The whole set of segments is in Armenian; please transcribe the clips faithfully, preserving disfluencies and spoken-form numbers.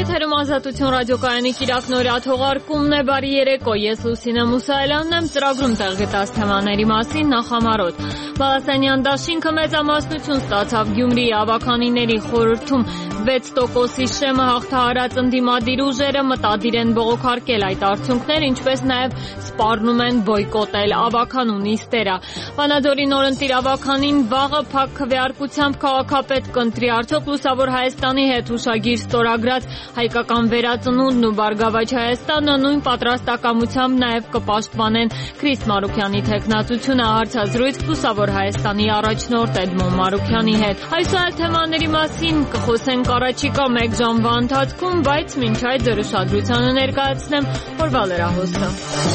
Եթերում Ազատություն ռադիոկայանի կիրակնօրյա թողարկումն է, բարի երեկո, ես Լուսինե Մուսայելյանն եմ, ծրագրում տեղի տաս թեմաների մասին նախամարոտ։ Բալասանյան դաշինքը մեծամասնություն ստացավ Գյումրիի ավականիների խորհրդում, վեց տոկոսի շեմը հաղթահարած ընդդիմադիր ուժերը մտադիր են բողոքարկել այդ արդյունքներ, ինչպես նաև սպառնում են բոյկոտել ավականու նիստերը։ Վանաձորի նորընտիր ավականին վաղը փակ քվեարկությամբ քաղաքապետ կընտրի, արդյոք Լուսավոր Հայաստանի հետ հուշագիր ստորագրած հայկական վերածնունդն ու Բարգավաճ Հայաստանը նույն պատրաստակամությամբ նաև կպաշտպանեն Քրիս Մարուքյանի թեկնածությունը, հարցազրույց Լուսավոր Հայաստանի առաջնորդ Էդմոն Մարուքյանի հետ։ Այսօր այլ թեմաների մասին կխոսենք առաջիկա մեկ ժամվա ընթացքում, բայց մինչ այդ ձեր ուշադրությանը ներկայացնեմ օրվա լրահոսը։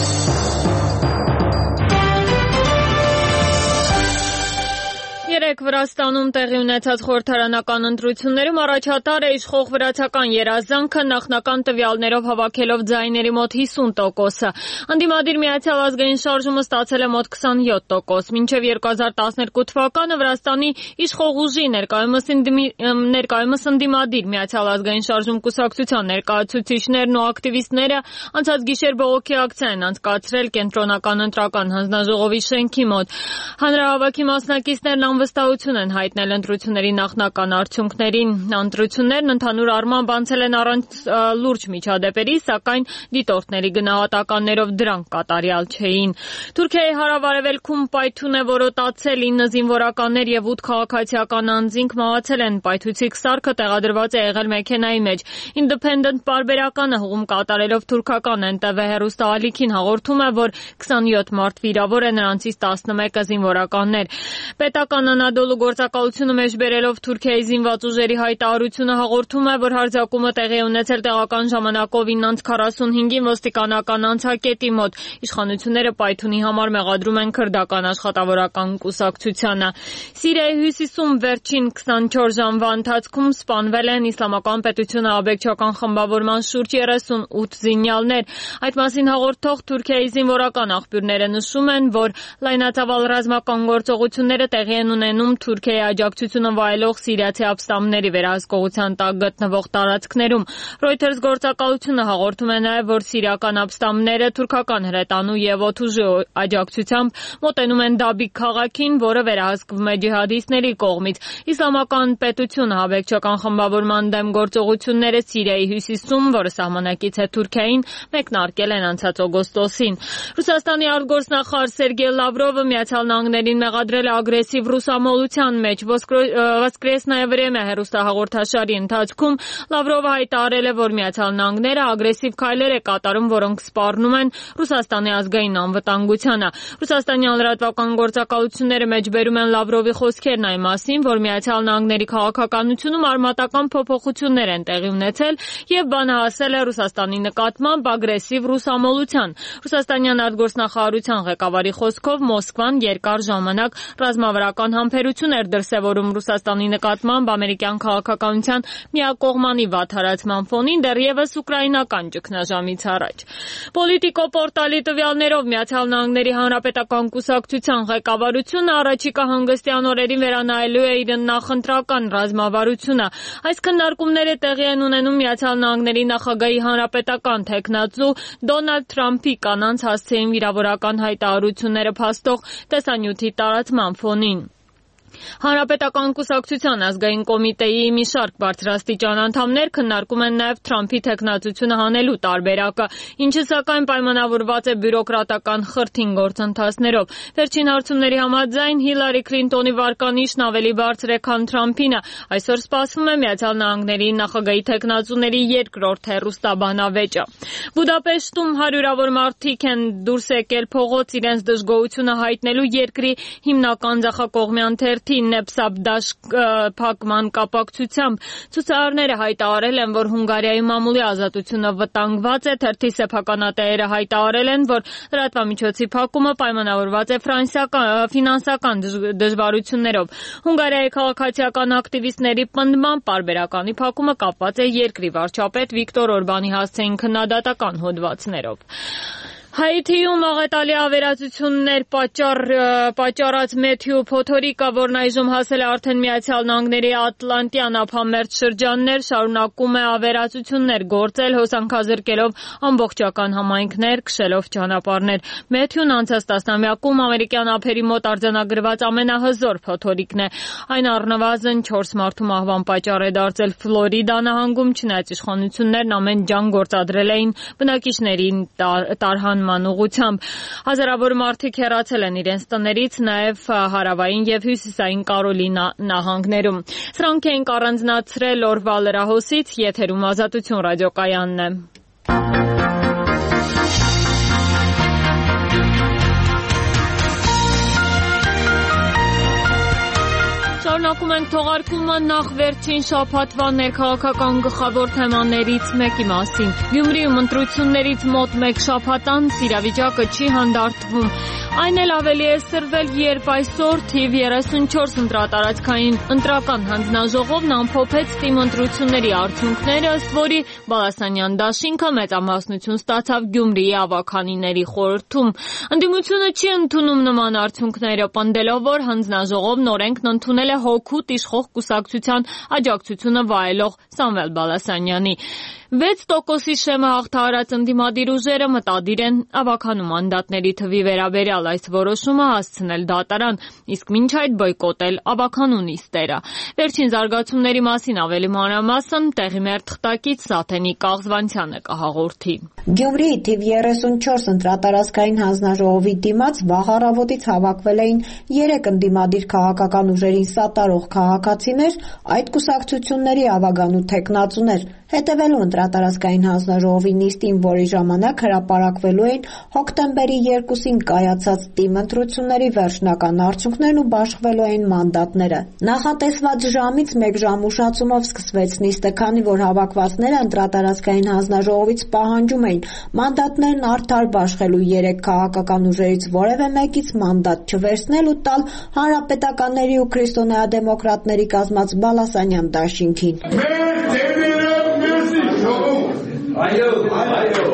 Երեկ Վրաստանում տեղի ունեցած խորհրդարանական ընտրություններում առաջատար է իշխող վրացական երազանքը նախնական տվյալներով հավաքելով ձայների մոտ հիսուն տոկոսը։ Ընդդիմադիր Միացյալ ազգային շարժումը ստացել է մոտ քսանյոթ տոկոս։ Մինչև երկու հազար տասներկու թվականը Վրաստանի իշխող ուժի ներկայումս ներկայումս ընդդիմադիր Միացյալ ազգային շարժում կուսակցության ներկայացուցիչներն ու ակտիվիստները անցած գիշեր բողոքի ակցիա են անցկացրել կենտրոնական ընտրական հանձնաժողովի շենքի մոտ։ Հանրահավաքի մասնակիցներն վստահություն են հայտնել ընտրությունների նախնական արդյունքներին։ Ընտրություններն ընդհանուր առմամբ անցել են առանց լուրջ միջադեպերի, սակայն դիտորդների գնահատականներով դրանք կատարյալ չէին։ Թուրքիայի հարավ-արևելքում պայթյուն է որոտացել, ինը զինվորականներ եւ ութ քաղաքացիական անձինք մահացել են։ Պայթուցիկ սարքը տեղադրված է եղել մեքենայի մեջ։ Independent պարբերականը հողում կատարելով թուրքական Էն Տե Վե հեռուստաալիքին հաղորդում է, որ քսանյոթ մարդ վիրավոր է, նրանցից տասնմեկը զինվորականներ։ Պետական Անադոլու գործակալությունը մեջբերելով Թուրքիայի զինված ուժերի հայտարարությունը հաղորդում է, որ հարձակումը տեղի է ունեցել տեղական ժամանակով ինը քառասունհինգին ոստիկանական անցակետի մոտ։ Իշխանությունները պայթյունի համար մեղադրում են քրդական աշխատավորական կուսակցությանը։ Սիրիայի հյուսիսում վերջին քսանչորս ժամվա ընթացքում սպանվել են Իսլամական պետությունը աբեկչական խմբավորման շուրջ երեսունութ զինյալներ։ Այդ մասին հաղորդող Թուրքիայի զինվորական աղբյուրները նշում են, որ լայնածավալ ռազմական գործողությունները տեղի են ունենում Թուրքիայի աջակցությունը վայելող սիրիացի ապստամբների վերահսկողության տակ գտնվող տարածքներում։ Reuters գործակալությունը հաղորդում է նաև, որ սիրիական ապստամբները թուրքական հրետանու եւ օդուժի աջակցությամբ մոտենում են Դաբիկ քաղաքին, որը վերահսկվում է ջիհադիստների կողմից։ Իսլամական պետությունը աբեկչական խմբավորման դեմ գործողությունները Սիրիայի հյուսիսում, որը սահմանակից է Թուրքիային, մեկնարկել են անցած օգոստոսին։ Ռուսաստանի արտգործնախարար Սերգեյ Լավրովը Միացյալ Նահանգներին մեղադրել է ագրեսիվ ռուսամոլության մեջ։ Воскресное время հեռուստահաղորդաշարի ընթացքում Լավրովը հայտարարել է, որ Միացյալ Նահանգները ագրեսիվ քայլեր է կատարում, որոնք սպառնում են Ռուսաստանի ազգային անվտանգությանը։ Ռուսաստանի լրատվական գործակալությունները մեջբերում են Լավրովի խոսքերն այն մասին, որ Միացյալ Նահանգների քաղաքականությունում արմատական փոփոխություններ են տեղի ունեցել եւ բանը հասել է Ռուսաստանի նկատմամբ ագրեսիվ ռուսամոլության։ Ռուսաստանյան արտգործնախարարության ղեկավարի խոսքով Մոսկվան երկար ժամանակ ռազմավարական համբերություն էր դրսևորում Ռուսաստանի նկատմամբ ամերիկյան քաղաքականության միակողմանի վատթարացման ֆոնին դեռևս ուկրաինական ճգնաժամից առաջ։ Պոլիտիկո պորտալի տվյալներով Միացյալ Նահանգների Հանրապետական կուսակցության ղեկավարությունը առաջիկա հանգստյան օրերին վերանայելու է իր նախընտրական ռազմավարությունը։ Այս քննարկումները տեղի են ունենում Միացյալ Նահանգների նախագահի հանրապետական թեկնածու Դոնալդ Թրամփի կանանց հասցեին վիրավորական հայտարարությունները փաստող տեսանյութի տարածման ֆոնին։ Հանրապետական կուսակցության ազգային կոմիտեի մի շարք բարձրաստիճան անդամներ քննարկում են նաև Թրամփի թեկնածությունը հանելու տարբերակը, ինչը սակայն պայմանավորված է բյուրոկրատական խրթին գործընթացներով։ Վերջին հարցումների համաձայն Հիլարի Քլինտոնի վարկանիշն ավելի բարձր է, քան Թրամփինը։ Այսօր սպասվում է Միացյալ Նահանգների նախագահի թեկնածուների երկրորդ հեռուստաբանավեճը։ Բուդապեշտում հարյուրավոր մարդիկ են դուրս եկել փողոց իրենց դժգոհությունը հայտնելու երկրի հիմնական ձախակողմյան թերթի Նեպսաբդաշ փակման կապակցությամբ։ Ցուցարարները հայտարարել են, որ Հունգարիայի մամուլի ազատությունը վտանգված է։ Թերթի սեփականատերերը հայտարարել են, որ լրատվամիջոցի փակումը պայմանավորված է ֆինանսական դժվարություններով։ Հունգարիայի քաղաքացիական ակտիվիստների պնդմամբ պարբերականի փակումը կապված է երկրի վարչապետ Վիկտոր Օրբանի հասցեին քննադատական հոդվածներով։ Հայիթիում աղետալի ավերածություններ պատճառ, պատճառած Մեթյու փոթորիկը, որն այժմ հասել է արդեն Միացյալ Նահանգների Ատլանտյան ափամերձ շրջաններ, շարունակում է ավերածություններ գործել, հոսանքազրկելով ամբողջական համայնքներ, քշելով ճանապարհներ։ Մեթյուն անցած տասնամյակում ամերիկյան ափերի մոտ արձանագրված ամենահզոր փոթորիկն է։ Այն առնվազն չորս մարդու մահվան պատճառ է դարձել Ֆլորիդա նահանգում, չնայած իշխանություններն ամեն ջանք գործադրել էին բնակիչներին տարհան ուղղությամբ։ Հազարավոր մարդիկ հեռացել են իրենց տներից, նաև հարավային եւ հյուսիսային Կարոլինա նահանգներում։ Սրանք էին առանձնացրել օրվա լրահոսից, եթերում Ազատություն ռադիոկայանն է։ Շարունակում ենք թողարկումը նախ վերջին շաբաթվա ներքաղաքական գլխավոր թեմաներից մեկի մասին։ Գյումրիում ընտրություններից մոտ մեկ շաբաթ անց իրավիճակը չի հանդարտվում։ Այն էլ ավելի է սրվել, երբ այսօր թիվ երեսունչորս ընտրատարածքային ընտրական հանձնաժողովն ամփոփեց թիմ ընտրությունների արդյունքները, ըստ որի Բալասանյան դաշինքը մեծամասնություն ստացավ Գյումրիի ավագանիների խորհրդում։ Ընդդիմությունը չի ընդունում նման արդյունքները, պնդելով, որ հանձնաժողովն օրենքն ընդունել է հօգուտ իշխող կուսակցության աջակցությունը վայելող Սամվել Բալասանյանի։ վեց տոկոսի շեմը հաղթահարած ընդդիմադիր ուժերը մտադիր են ավագանու մանդատների թվի վերաբերյալ այս որոշումը հասցնել դատարան, իսկ մինչ այդ բոյկոտել ավագանու նիստերը։ Վերջին զարգացումների մասին ավելի մանրամասն տեղի մեր թղթակից Սաթենի Կաղզվանցյանը կհաղորդի։ Գյումրիի թիվ երեսունչորս ընտրատարածքային հանձնաժողովի դիմաց վաղ առավոտից հավաքվել էին երեք ընդդիմադիր քաղաքական ուժերին սատարող քաղաքացիներ, այդ կուսակցությունների ավագանու թեկնածուներ, հետևելու ընտրատարածքային հանձնաժողովի նիստին, որի ժամանակ հրապարակվելու էին հոկտեմբերի երկուսին կայացած թիմ ընտրությունների վերջնական արդյունքներն ու բաշխվելու էին մանդատները։ Նախատեսված ժամից մեկ ժամ ուշացումով սկսվեց նիստը, քանի որ հավաքվածները ընտրատարածքային հանձնաժողովից պահանջում էին մանդատներն արդար բաշխելու երեք քաղաքական ուժերից որևէ մեկից մանդատ չվերցնել ու տալ հանրապետականների ու քրիստոնեադեմոկրատների կազմած Բալասանյան դաշինքին։ Այո, այո։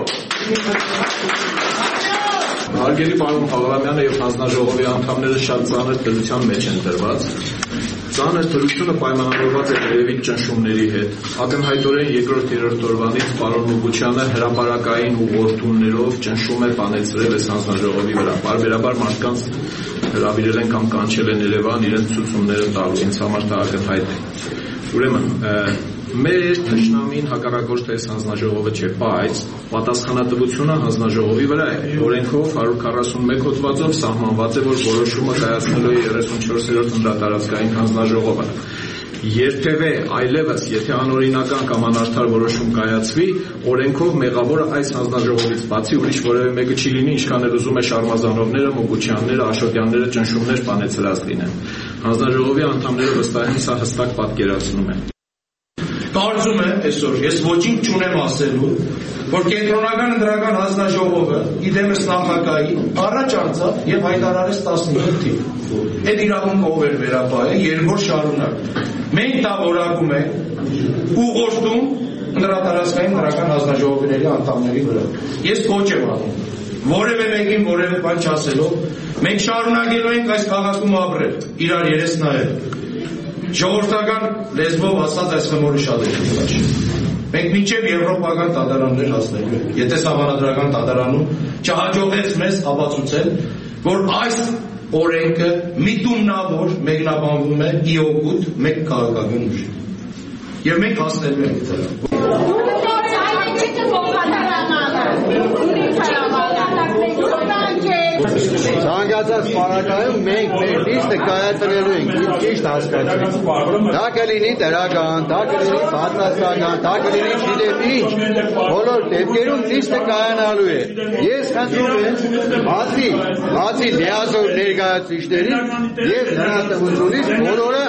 Հարգելի պարոն Բաղրամյանը եւ հանձնաժողովի անդամները շատ ծանր դրության մեջ են դրված։ Ծանր դրությունը պայմանավորված է երևի ճնշումների հետ։ Ակնհայտորեն երկրորդ երրորդ օրվանից պարոն Ուղուչյանը հրապարակային ուղղորդումներով ճնշում է բանեցրել այս հանձնաժողովի վրա։ Բարբերաբար մարդկանց հրավիրել են կամ կանչել են Երևան իրենց ցուցումները տալու։ Ինձ համար դա ակնհայտ է։ Ուրեմն մեր թշնամին հակառակորդ թե հանձնաժողովը չէ, բայց պատասխանատվությունը հանձնաժողովի վրա է։ Օրենքով հարյուր քառասունմեկ հոդվածով սահմանված է, որ որոշումը կայացնելու է երեսունչորսերորդ ընտրատարածքային հանձնաժողովը։ Երբևէ այլևս, եթե անօրինական կամ անարդար որոշում կայացվի, օրենքով մեղավորը այս հանձնաժողովից բացի ուրիշ որևէ մեկը չի լինի, ինչքան էլ ուզում է Շարմազանովները, Մոգուչյանները, Աշոտյանները ճնշումներ բանեցրած լինեն։ Հանձնաժողովի անդամները վստահ են, սա հստակ պատկերացնում է։ Կարծում եմ այսօր ես ոչինչ չունեմ ասելու, որ կենտրոնական ընտրական հանձնաժողովը իդեմս նախագահի առաջ անցավ եւ հայտարարեց տասնհինգ թիվ։ Այդ իրավունքը ով էր վերապահել, երկրորդ շարունակ։ Մենք դա որակում ենք ուղղորդում ընտրատարածքային ընտրական հանձնաժողովների անդամների վրա։ Ես կոչ եմ անում որևէ մեկին որևէ բան չասելով, մենք շարունակելու ենք այս քաղաքում ապրել, իրար երես նայել։ Ժողովրդական լեզվով ասած այս խմորը շատ է քիչ։ Մենք մինչև եվրոպական դատարաններ հասնելու ենք։ Եթե սահմանադրական դատարանում չհաջողեց մեզ ապացուցել, որ այս օրենքը միտումնավոր մեկնաբանվում է ի օգուտ մեկ քաղաքական ուժի։ Եվ մենք հասնելու ենք դրան։ Ցանկացած պարագայում մենք մեր լիստը կայացնելու ենք, ճիշտ հասկացեք։ Դա կլինի դրական, դա կլինի բացասական, դա կլինի չգիտեմ ինչ, բոլոր դեպքերում լիստը կայանալու է։ Ես խնդրում եմ բացի, բացի լիազոր ներկայացուցիչներին եւ լրատվությունից բոլորը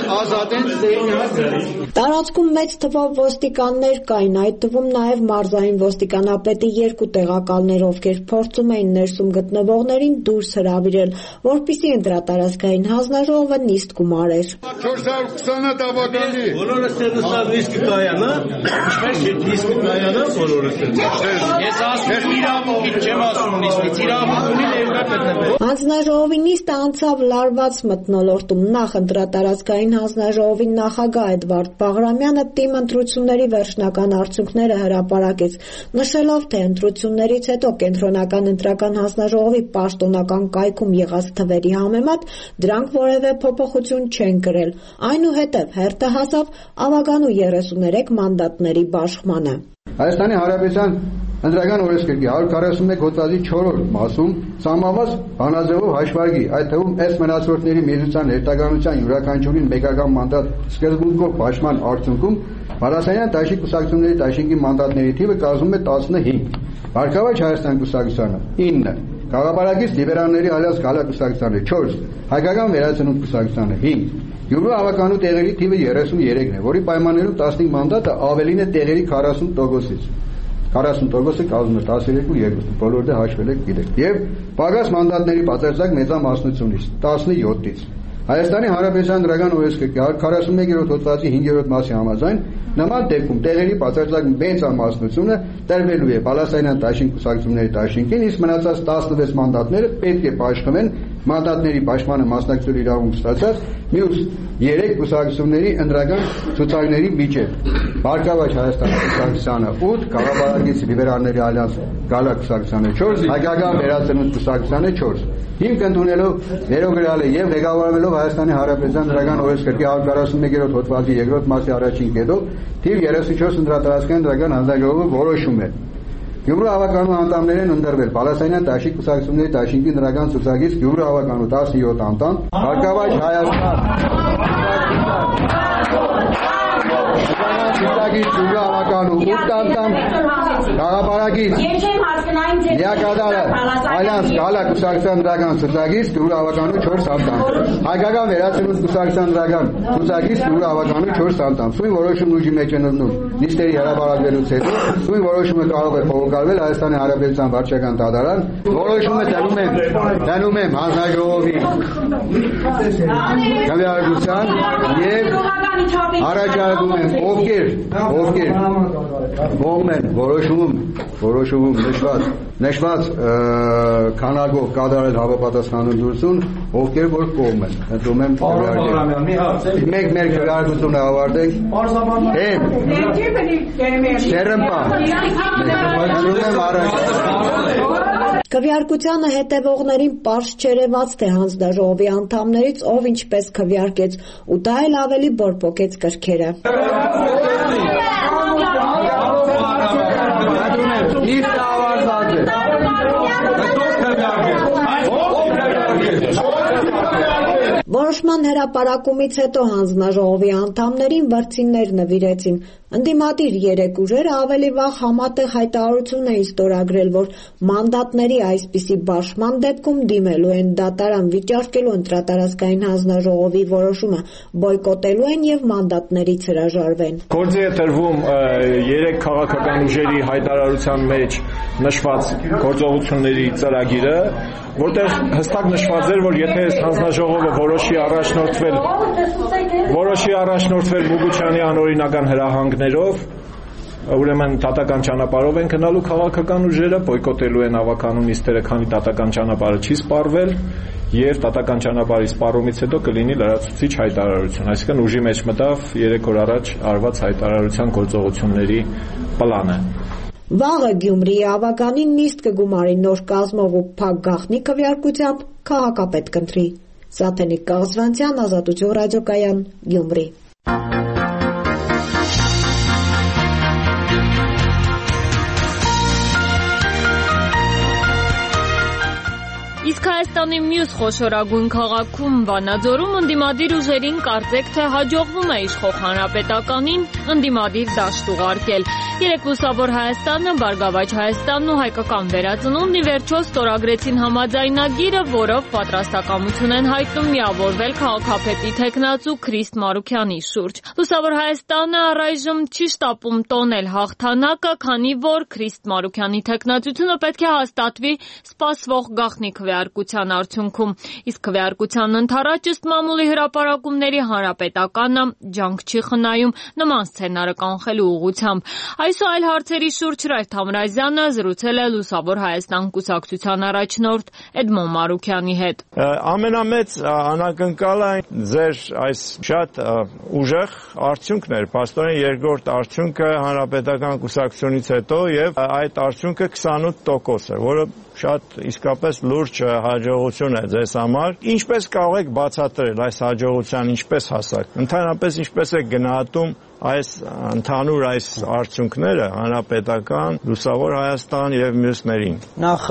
ազատեն սերիալ։ Տարածքում մեծ թվով ոստիկաններ կային, այդ թվում նաև մարզային ոստիկանապետի երկու տեղակալներ, ովքեր փորձում էին ներսում գտնվողներին դուրս հրավիրել, որպեսզի ընտրատարածքային հանձնաժողովը նիստ գումարեր։ չորս հարյուր քսան տավականի։ Բոլորը ստեղծած նիստը կայանա, ինչպես է նիստը կայանա, բոլորը ստեղծած։ Ես ասում իրավունքից չեմ ասում նիստից, իրավունքին ներկա գտնվել։ Հանձնաժողովի նիստը անցավ լարված մթնոլորտում։ Նախ ընտրատարածքային հանձնաժողովի նախագահ Էդվարդ Բաղրամյանը թիմ ընտրությունների վերջնական արդյունքները հրապարակեց, նշելով, թե ընտրություններից հետո կենտրոնական ընտրական հանձնաժողովի պաշտոնական կայքում եղած թվերի համեմատ դրանք որևէ փոփոխություն չեն կրել։ Այնուհետև հերթը հասավ ավագանու երեսուներեք մանդատների բաշխմանը։ Հայաստանի Հանրապետության Ընտրական օրենսգրքի հարյուր քառասունմեկ հոդվածի չորրորդ մասում սահմանված բանաձևով հաշվարկի, այդ թվում ըստ մնացորդների միացության ներտականության յուրաքանչյուրին մեկական մանդատ սկզբունքով պաշտման արդյունքում Բալասանյան դաշինք կուսակցությունների դաշինքի մանդատների թիվը կազմում է տասնհինգ, Վարքավաճ Հայաստան կուսակցությանը ինը, Գաղափարակից լիբերալների ալյանս Գալա կուսակցությանը չորս, Հայկական վերածնունդ կուսակցությանը հինգ, Գյումրու ավականու տեղերի թիվը երեսուններեքն է, որի պայմաններում տասնհինգ մանդատը ավելին է տեղերի քառասուն տոկոսից։ քառասուն տոկոսը կազմում է տասներկու երկու, բոլորը դե հաշվել եք գիտեք։ Եվ պակաս մանդատների բացարձակ մեծամասնությունից տասնյոթից։ Հայաստանի Հանրապետության Ընտրական օրենսգրքի հարյուր քառասունմեկերորդ հոդվածի հինգերորդ մասի համաձայն նման դեպքում տեղերի բացարձակ մեծամասնությունը տրվելու է Բալասանյան դաշինք կուսակցությունների դաշինքին, իսկ մնացած տասնվեց մանդատները պետք է պաշտպանվեն մանդատների պաշտպանը մասնակցելու իրավունք ստացած մյուս երեք կուսակցությունների ընտրական ցուցակների միջև։ Վարքավաճ Հայաստան կուսակցությանը ութ, Գաղափարակից լիբերալների ալյանս Գալա կուսակցությանը չորս, Հայկական վերածնունդ կուսակցությանը չորս։ Հիմք ընդունելով ներոգրյալը եւ ղեկավարվելով Հայաստանի Հանրապետության Ընտրական օրենսգրքի հարյուր քառասունմեկերորդ հոդվածի երկրորդ մասի առաջին կետով թիվ երեսունչորս ընտրատարածքային ընտրական հանձնաժողովը որոշում է Գյումրու ավականու անդամներ են ընտրվել Բալասանյան դաշինք կուսակցությունների դաշինքի ընտրական ցուցակից Գյումրու ավականու տասնյոթ անդամ, Վարքավաճ Հայաստան ցուցակից Գյումրու ավականու ութ անդամ, Գաղափարակից Լիակադարը Ալյանս Գալա կուսակցության ընտրական ցուցակից Գյումրու ավականու չորս անդամ, Հայկական վերածնունդ կուսակցության ընտրական ցուցակից Գյումրու ավականու չորս անդամ։ Սույն որոշումն ուժի մեջ է ընկնում նիստերի հրապարակվելուց հետո, սույն որոշումը կարող է փոխանցվել Հայաստանի Հանրապետության վարչական դատարան, որոշումը դնում եմ, դնում եմ հանձնաժողովի քվեարկության եւ առաջարկում եմ ովքեր, ովքեր ողմ են որոշում, որոշում նշված, նշված քանակով կատարել հավապատասխանատվություն, ովքեր որ կողմ են, ընդունում եմ քվեարկել։ Մենք մեր քվեարկությունը ավարտենք։ Հենց Շերմպա։ Ընդունում եմ առաջ։ Քվեարկությանը հետևողներին պարզ չերևաց, թե հանձնաժողովի անդամներից ով ինչպես քվեարկեց, ու դա էլ ավելի բորբոքեց կրքերը։ Նիստը ավարտված է։ Որոշման հրապարակումից հետո հանձնաժողովի անդամներին վրձիններ նվիրեցին։ Ընդդիմադիր երեք ուժերը ավելի վաղ համատեղ հայտարարություն էին ստորագրել, որ մանդատների այսպիսի բաշխման դեպքում դիմելու են դատարան, վիճարկելու ընտրատարածքային հանձնաժողովի որոշումը, բոյկոտելու են եւ մանդատներից հրաժարվեն։ Գործի է տրվում երեք քաղաքական ուժերի հայտարարության մեջ նշված գործողությունների ծրագիրը, որտեղ հստակ նշված էր, որ եթե այս հանձնաժողովը որոշի առաջնորդվել որոշի առաջնորդվել Մուգուչյանի անօրինական հրահանգներով, ուրեմն դատական ճանապարհով են գնալու քաղաքական ուժերը, բոյկոտելու են ավականու նիստերը, քանի դատական ճանապարհը չի սպառվել, եւ դատական ճանապարհի սպառումից հետո կլինի լրացուցիչ հայտարարություն, այսինքն ուժի մեջ մտավ երեք օր առաջ արված հայտարարության գործողությունների պլանը։ Վաղը Գյումրիի ավականին նիստ կգումարի նոր կազմով ու փակ գաղտնի քվեարկությամբ քաղաքապետ կընտրի։ Սաթենիկ Կաղզվանցյան, Ազատություն ռադիոկայան, Գյումրի։ Իսկ Հայաստանի մյուս խոշորագույն քաղաքում Վանաձորում ընդդիմադիր ուժերին կարծեք թե հաջողվում է իշխող հանրապետականին ընդդիմադիր դաշտ ուղարկել։ Երեկ Լուսավոր Հայաստանը, Բարգավաճ Հայաստանն ու Հայկական վերածնունդն ի վերջո ստորագրեցին համաձայնագիրը, որով պատրաստակամություն են հայտնում միավորվել քաղաքապետի թեկնածու Քրիստ Մարուքյանի շուրջ։ Լուսավոր Հայաստանը առայժմ չի շտապում տոնել հաղթանակը, քանի որ Քրիստ Մարուքյանի թեկնածությունը պետք է հաստատվի սպասվող գաղտնի քվեարկության արդյունքում, իսկ քվեարկության ընթառաջ ըստ մամուլի հրապարակումների հանրապետականը ջանք չի խնայում նման սցենարը կանխելու ուղղությամբ։ Այս ու այլ հարցերի շուրջ Հրայր Թամրազյանը զրուցել է Լուսավոր Հայաստան կուսակցության առաջնորդ Էդմոն Մարուքյանի հետ։ Ամենամեծ անակնկալը ձեր այս շատ ուժեղ արդյունքն էր, փաստորեն երկրորդ արդյունքը հանրապետական կուսակցությունից հետո եւ այդ արդյունքը քսանութ տոկոս է, որը շատ իսկապես լուրջ հաջողություն է ձեզ համար։ Ինչպես կարող եք բացատրել այս հաջողության ինչպես հասակ։ Ընդհանրապես ինչպես եք գնահատում այս ընդհանուր այս արդյունքները հանրապետական, Լուսավոր Հայաստան եւ մյուսներին։ Նախ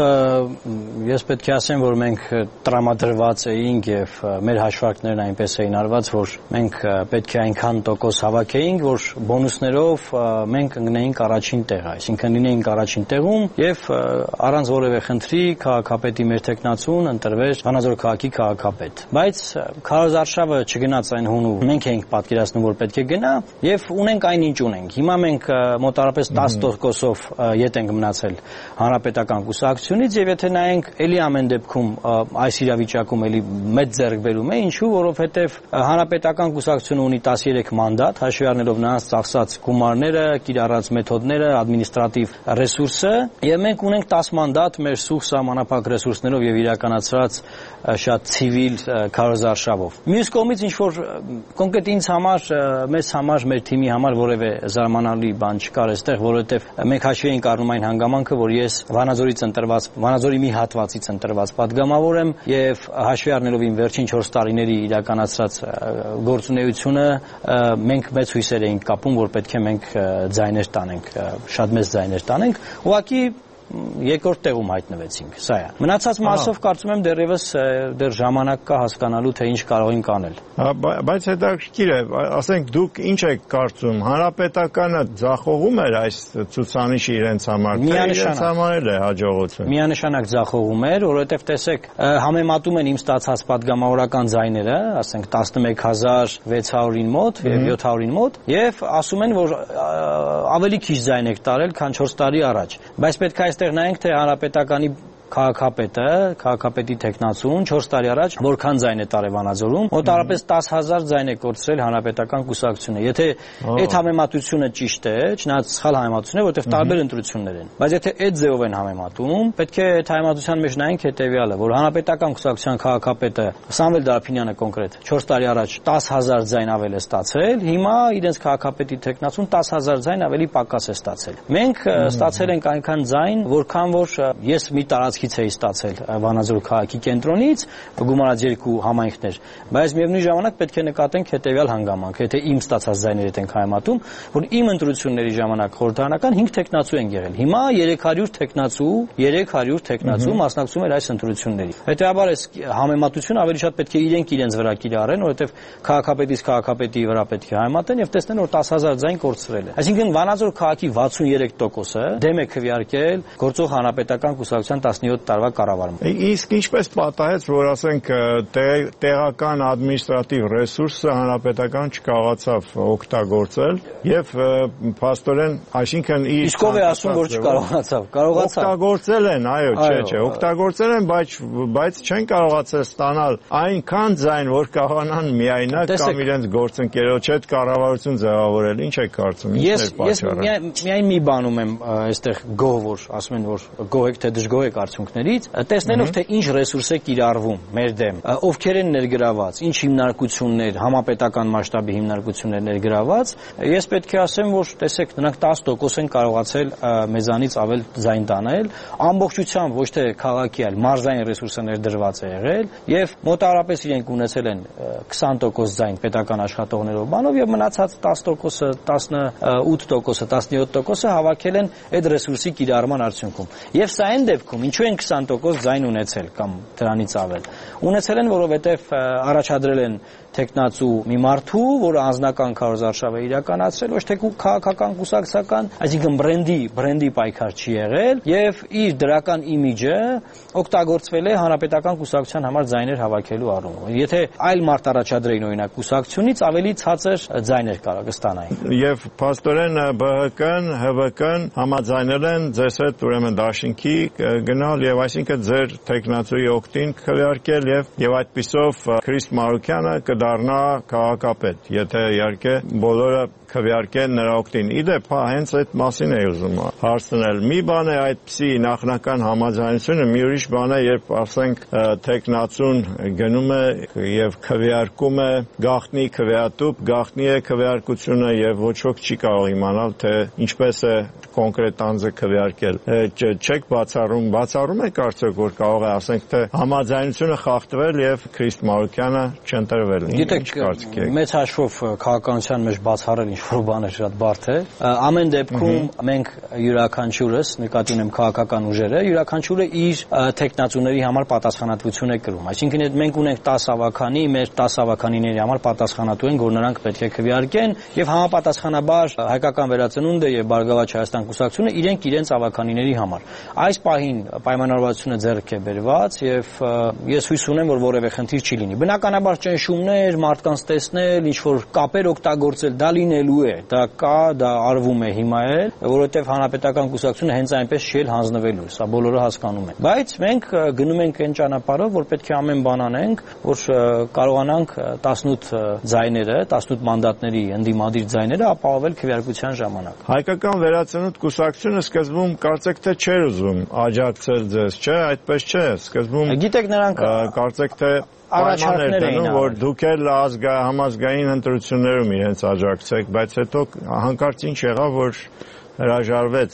ես պետք է ասեմ, որ մենք տրամադրված էինք եւ մեր հաշվարկներն այնպես էին արված, որ մենք պետք է այնքան տոկոս հավաքեինք, որ բոնուսներով մենք ընկնեինք առաջին տեղը, այսինքն լինեինք առաջին տեղում եւ առանց որևէ խնդրի քաղաքապետի մեր տեխնացուն ընտրվեր Վանաձոր քաղաքի քաղաքապետ։ Բայց քարոզարշավը չգնաց այն հունու մենք էինք պատկերացնում, որ պետք է գնա եւ ունենք այնինչ ունենք։ Հիմա մենք մոտավորապես տասը տոկոսով ետ ենք մնացել հանրապետական կուսակցությունից եւ եթե նայենք էլի ամեն դեպքում այս իրավիճակում էլի մեծ ձեռքբերում է, ինչու, որովհետեւ հանրապետական կուսակցությունը ունի տասներեք մանդատ, հաշվի առնելով նրանց ծախսած գումարները, կիրառած մեթոդները, ադմինիստրատիվ ռեսուրսը, եւ մենք ունենք տասը մանդատ մեր սուղ սահմանափակ ռեսուրսներով եւ իրականացրած շատ ցիվիլ քարոզարշավով։ Մյուս կողմից ինչ որ կոնկրետ ինձ համար, մեզ համար, մեր թիմի համար որևէ զարմանալի բան չկար այստեղ, որովհետեւ մենք հաշվի ենք առնում այն հանգամանքը, որ ես Վանաձորից ընտրված, Վանաձորի մի հատվածից ընտրված падգամավոր եմ եւ հաշվի առնելով իմ վերջին չորս տարիների իրականացրած գործունեությունը, մենք մեծ հույսեր էինք կապում, որ պետք է մենք ձայներ տանենք, շատ մեծ ձայներ տանենք։ Ուղղակի երկրորդ տեղում հայտնվեցինք, սա է։ Մնացած մասով կարծում եմ դեռևս դեռ ժամանակ կա հասկանալու թե ինչ կարող ենք անել։ Բայց հետաքրքիր է, ասենք դուք ինչ եք կարծում, հանրապետականը ձախողում էր այս ցուցանիշը իրենց համար, թե իրենց համար էլ է հաջողություն։ Միանշանակ ձախողում էր, որովհետև տեսեք, համեմատում են իմ ստացած падգամավորական ձայները, ասենք տասնմեկ հազար վեց հարյուրին մոտ եւ յոթ հարյուրին մոտ, եւ ասում են, որ ավելի քիչ ձայն եք տարել, քան չորս տարի առաջ։ Բայց պետք է այստեղ նայենք, թե հանրապետականի քաղաքապետը, քաղաքապետի տեխնացուն չորս տարի առաջ որքան ձայն է տարել Վանաձորում, մոտավորապես տասը հազար ձայն է կորցրել հանրապետական կուսակցությունը։ Եթե այդ համեմատությունը ճիշտ է, չնայած սխալ համեմատություն է, որտեղ տարբեր ընտրություններ են, բայց եթե այդ ձևով են համեմատում, պետք է այդ համեմատության մեջ նայենք հետեւյալը, որ հանրապետական կուսակցության քաղաքապետը Սամվել Դարփինյանը կոնկրետ չորս տարի առաջ տասը հազար ձայն ավել է ստացել, հիմա իրենց քաղաքապետի տեխնացուն տասը հազար ձայն ավելի պակաս է ստացել։ Մենք ստացել ենք այնքան ձայն, որքան որ ես մի տարած ից էի ստացել Վանաձոր քաղաքի կենտրոնից, գումարած երկու համայնքներ, բայց միևնույն ժամանակ պետք է նկատենք հետեւյալ հանգամանքը, եթե իմ ստացած ձայները ենք համեմատում, որ իմ ընտրությունների ժամանակ խորհրդարանական հինգ տեխնացու են եղել։ Հիմա երեք հարյուր տեխնացու, երեք հարյուր տեխնացու մասնակցում էր այս ընտրությունների։ Հետեւաբար այս համեմատությունը ավելի շատ պետք է իրենք իրենց վրա կիրառեն, որովհետեւ քաղաքապետից քաղաքապետի վրա պետք է համեմատեն եւ տեսնեն, որ տասը հազար ձայն կորցրել է։ Այսինքն Վանաձոր քաղաքի վաթսուներեք տոկոսը դեմ է քվեարկել գործող հանրապետական կուսակցության տասնյոթ տարվա կառավարումը։ Իսկ ինչպես պատահեց, որ ասենք տեղական ադմինիստրատիվ ռեսուրսը հանրապետական չկարողացավ օգտագործել եւ փաստորեն, այսինքն իր Իսկ ով է ասում, որ չկարողացավ։ Կարողացավ։ Օգտագործել են, այո, չէ, չէ, օգտագործել են, բայց բայց չեն կարողացել ստանալ այնքան ձայն, որ կարողանան միայնակ կամ իրենց գործընկերոջ հետ կառավարություն ձևավորել։ Ինչ եք կարծում, ինչ է պատճառը։ Ես միայն մի բանում եմ այստեղ գոհ, որ ասում են, որ գոհ եք թե դժգոհ եք արդյունքներից, տեսնելով թե ինչ ռեսուրս է կիրառվում մեր դեմ, ովքեր են ներգրաված, ինչ հիմնարկություններ, համապետական մասշտաբի հիմնարկություններ ներգրաված, ես պետք է ասեմ, որ տեսեք, նրանք տասը տոկոս են կարողացել մեզանից ավել ձայն տանել, ամբողջությամբ ոչ թե քաղաքի, այլ մարզային ռեսուրսը ներդրված է եղել եւ մոտավորապես իրենք ունեցել են քսան տոկոս ձայն պետական աշխատողներով բանով եւ մնացած տասը տոկոսը, տասնութ տոկոսը, տասնյոթ տոկոսը հավաքել են այդ ռեսուրսի կիրառման արդյունքում։ Եվ սա այն դեպքում, ինչու Ինչու են քսան տոկոս ձայն ունեցել կամ դրանից ավել։ Ունեցել են, որովհետև առաջադրել են տեխնացու մի մարդու, որը անձնական քարոզարշավ է իրականացրել, ոչ թե քաղաքական կուսակցական, այսինքն բրենդի, բրենդի պայքար չի եղել եւ իր դրական իմիջը օգտագործվել է հանրապետական կուսակցության համար ձայներ հավաքելու առումով։ Եթե այլ մարդ առաջադրեին օրինակ կուսակցությունից ավելի ցածր ձայներ կարող կստանային։ Եվ փաստորեն B H K-ն, H V K-ն համաձայնել են ձեզ հետ ուրեմն դաշինքի գնալ եւ այսինքն ձեր տեխնացուի օգտին քվեարկել եւ եւ այդպիսով Քրիստ Մարուկյանը կդառնա քաղաքապետ, եթե իհարկե բոլորը քվեարկեն նրա օգտին։ Իդեպ, հա, հենց այդ մասին է ուզում հարցնել։ Մի բան է այդպիսի նախնական համաձայնությունը, մի ուրիշ բան է, երբ ասենք տեխնացուն գնում է եւ քվեարկում է գաղտնի քվեատուփ, գաղտնի է քվեարկությունը եւ ոչ ոք չի կարող իմանալ, թե ինչպես է կոնկրետ անձը քվեարկել։ Չեք բացառում, բացառում եք արդյոք, որ կարող է ասենք թե համաձայնությունը խախտվել եւ Քրիստ Մարուկյանը չընտրվել։ Գիտեք, մեծ հաշվով քաղաքականության մեջ բացառել ինչ-որ բաներ շատ բարդ է։ Ամեն դեպքում մենք յուրաքանչյուրս, նկատի ունեմ քաղաքական ուժերը, յուրաքանչյուրը իր տեխնացուների համար պատասխանատվություն է կրում։ Այսինքն մենք ունենք տասը ավականի, մեր տասը ավականիների համար պատասխանատու են, որ նրանք պետք է քվեարկեն եւ համապատասխանաբար Հայկական վերածնունդը եւ Բարգավաճ Հայաստան կուսակցությունը իրենք իրենց ավականիների համար։ Այս պահին պայմանավորվածությունը ձեռք է բերված եւ ես հույս ունեմ, որ որևէ խնդիր չի լինի։ Բնականաբար ճնշումներ, մարդկանց տեսնել, ինչ որ կապեր օգտագործել, դա լինելու է, դա կա, դա արվում է հիմա էլ, որովհետեւ հանրապետական կուսակցությունը հենց այնպես չի հանձնվելու, սա բոլորը հասկանում են։ Բայց մենք գնում ենք այն ճանապարհով, որ պետք է ամեն բան անենք, որ կարողանանք տասնութ ձայները, տասնութ մանդատների ընդդիմադիր ձայները ապահովել քվեարկության ժամանակ։ Հայկական վերածնունդ կուսակցությունը սկզբում կարծեք թե չէր ուզում աջակցել ձեզ, չէ, այդպես չէ, սկզբում գիտեք նրանք կարծեք թե առաջարկներ էին, որ դուք էլ ազգա համազգային ընտրություններում իրենց աջակցեք, բայց հետո հանկարծ ինչ եղավ, որ հրաժարվեց,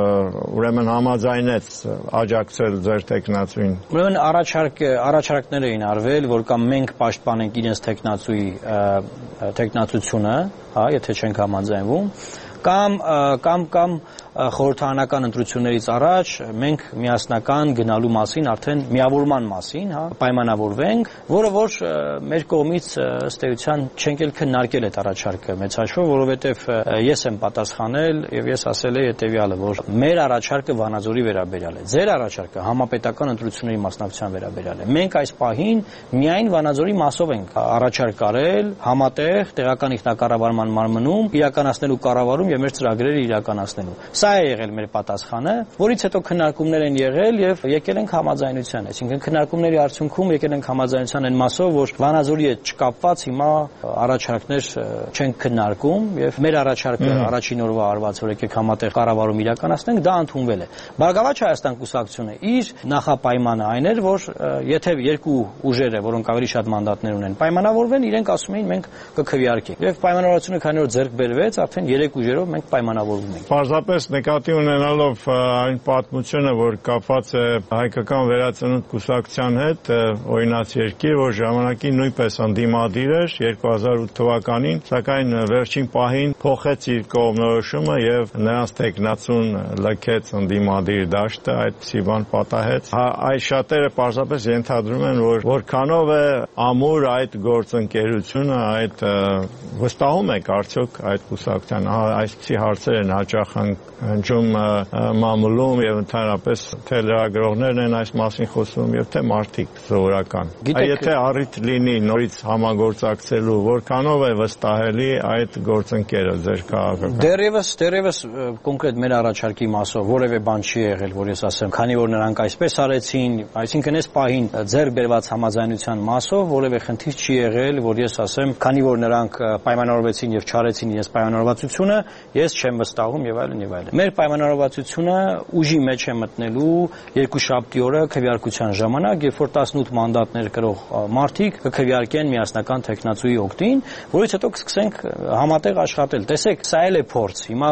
ուրեմն համաձայնեց աջակցել ձեր տեխնացուին։ Ուրեմն առաջարկ առաջարկներ էին արվել, որ կամ մենք պաշտպանենք իրենց տեխնացուի տեխնացությունը, հա, եթե չենք համաձայնվում, կամ կամ կամ խորհրդարանական ընտրություններից առաջ մենք միասնական գնալու մասին, արդեն միավորման մասին, հա, պայմանավորվենք, որը որ մեր կողմից ըստ էության չենք էլ քննարկել այդ առաջարկը մեծ հաշվով, որովհետև ես եմ պատասխանել եւ ես ասել եմ հետեւյալը, որ մեր առաջարկը Վանաձորի վերաբերյալ է, ձեր առաջարկը համապետական ընտրությունների մասնակցության վերաբերյալ է։ Մենք այս պահին միայն Վանաձորի մասով ենք առաջարկ արել, համատեղ տեղական ինքնակառավարման մարմնում իրականացնելու կառավարում եւ մեր ծրագրերը իրականացնելու։ Սա է եղել մեր պատասխանը, որից հետո քննարկումներ են եղել եւ եկել ենք համաձայնության, այսինքն քննարկումների արդյունքում եկել ենք համաձայնության այն մասով, որ Վանաձորի հետ չկապված հիմա առաջարկներ չենք քննարկում եւ մեր առաջարկը առաջին օրվա արված, որ եկեք համատեղ կառավարում իրականացնենք, դա ընդունվել է։ Բարգավաճ Հայաստան կուսակցությունը իր նախապայմանը այն էր, որ եթե երկու ուժերը, որոնք ավելի շատ մանդատներ ունեն, պայմանավորվեն, իրենք ասում էին մենք կքվեարկենք։ Եվ պայմանավորվածությունը քանի որ ձեռք բերվեց, արդեն երեք ուժերով մենք պայմանավորվում ենք։ Պարզապես նկատի ունենալով այն պատմությունը, որ կապված է Հայկական վերածնունդ կուսակցության հետ, օրինաց երկիր, որ ժամանակին նույնպես ընդդիմադիր էր երկու հազար ութ թվականին, սակայն վերջին պահին փոխեց իր կողմնորոշումը եւ նրանց տեխնացուն լքեց ընդդիմադիր դաշտը, այդպիսի բան պատահեց։ Այս շատերը պարզապես ենթադրում են, որ որքանով է ամուր այդ գործընկերությունը, այդ վստահում եք արդյոք այդ կուսակցության, այսպիսի հարցեր են հաճախ հնչում մամուլում եւ ընդհանրապես թե լրագրողներն են այս մասին խոսում եւ թե մարդիկ սովորական։ Եթե առիթ լինի նորից համագործակցելու, որքանով է վստահելի այդ գործընկերը ձեր քաղաքական։ Դեռևս, դեռևս կոնկրետ մեր առաջարկի մասով որևէ բան չի եղել, որ ես ասեմ, քանի որ նրանք այսպես արեցին, այսինքն այս պահին ձեռք բերված համաձայնության մասով որևէ խնդիր չի եղել, որ ես ասեմ, քանի որ նրանք պայմանավորվեցին եւ չարեցին իրենց պայմանավորվածությունը, ես չեմ վստահում եւ այլն եւ այլն։ Մեր պայմանավորվածությունը ուժի մեջ է մտնելու երկուշաբթի օրը քվեարկության ժամանակ, երբ որ տասնութ մանդատներ կրող մարդիկ կքվեարկեն միասնական տեխնացուի օգտին, որից հետո կսկսենք համատեղ աշխատել։ Տեսեք, սա էլ է փորձ։ Հիմա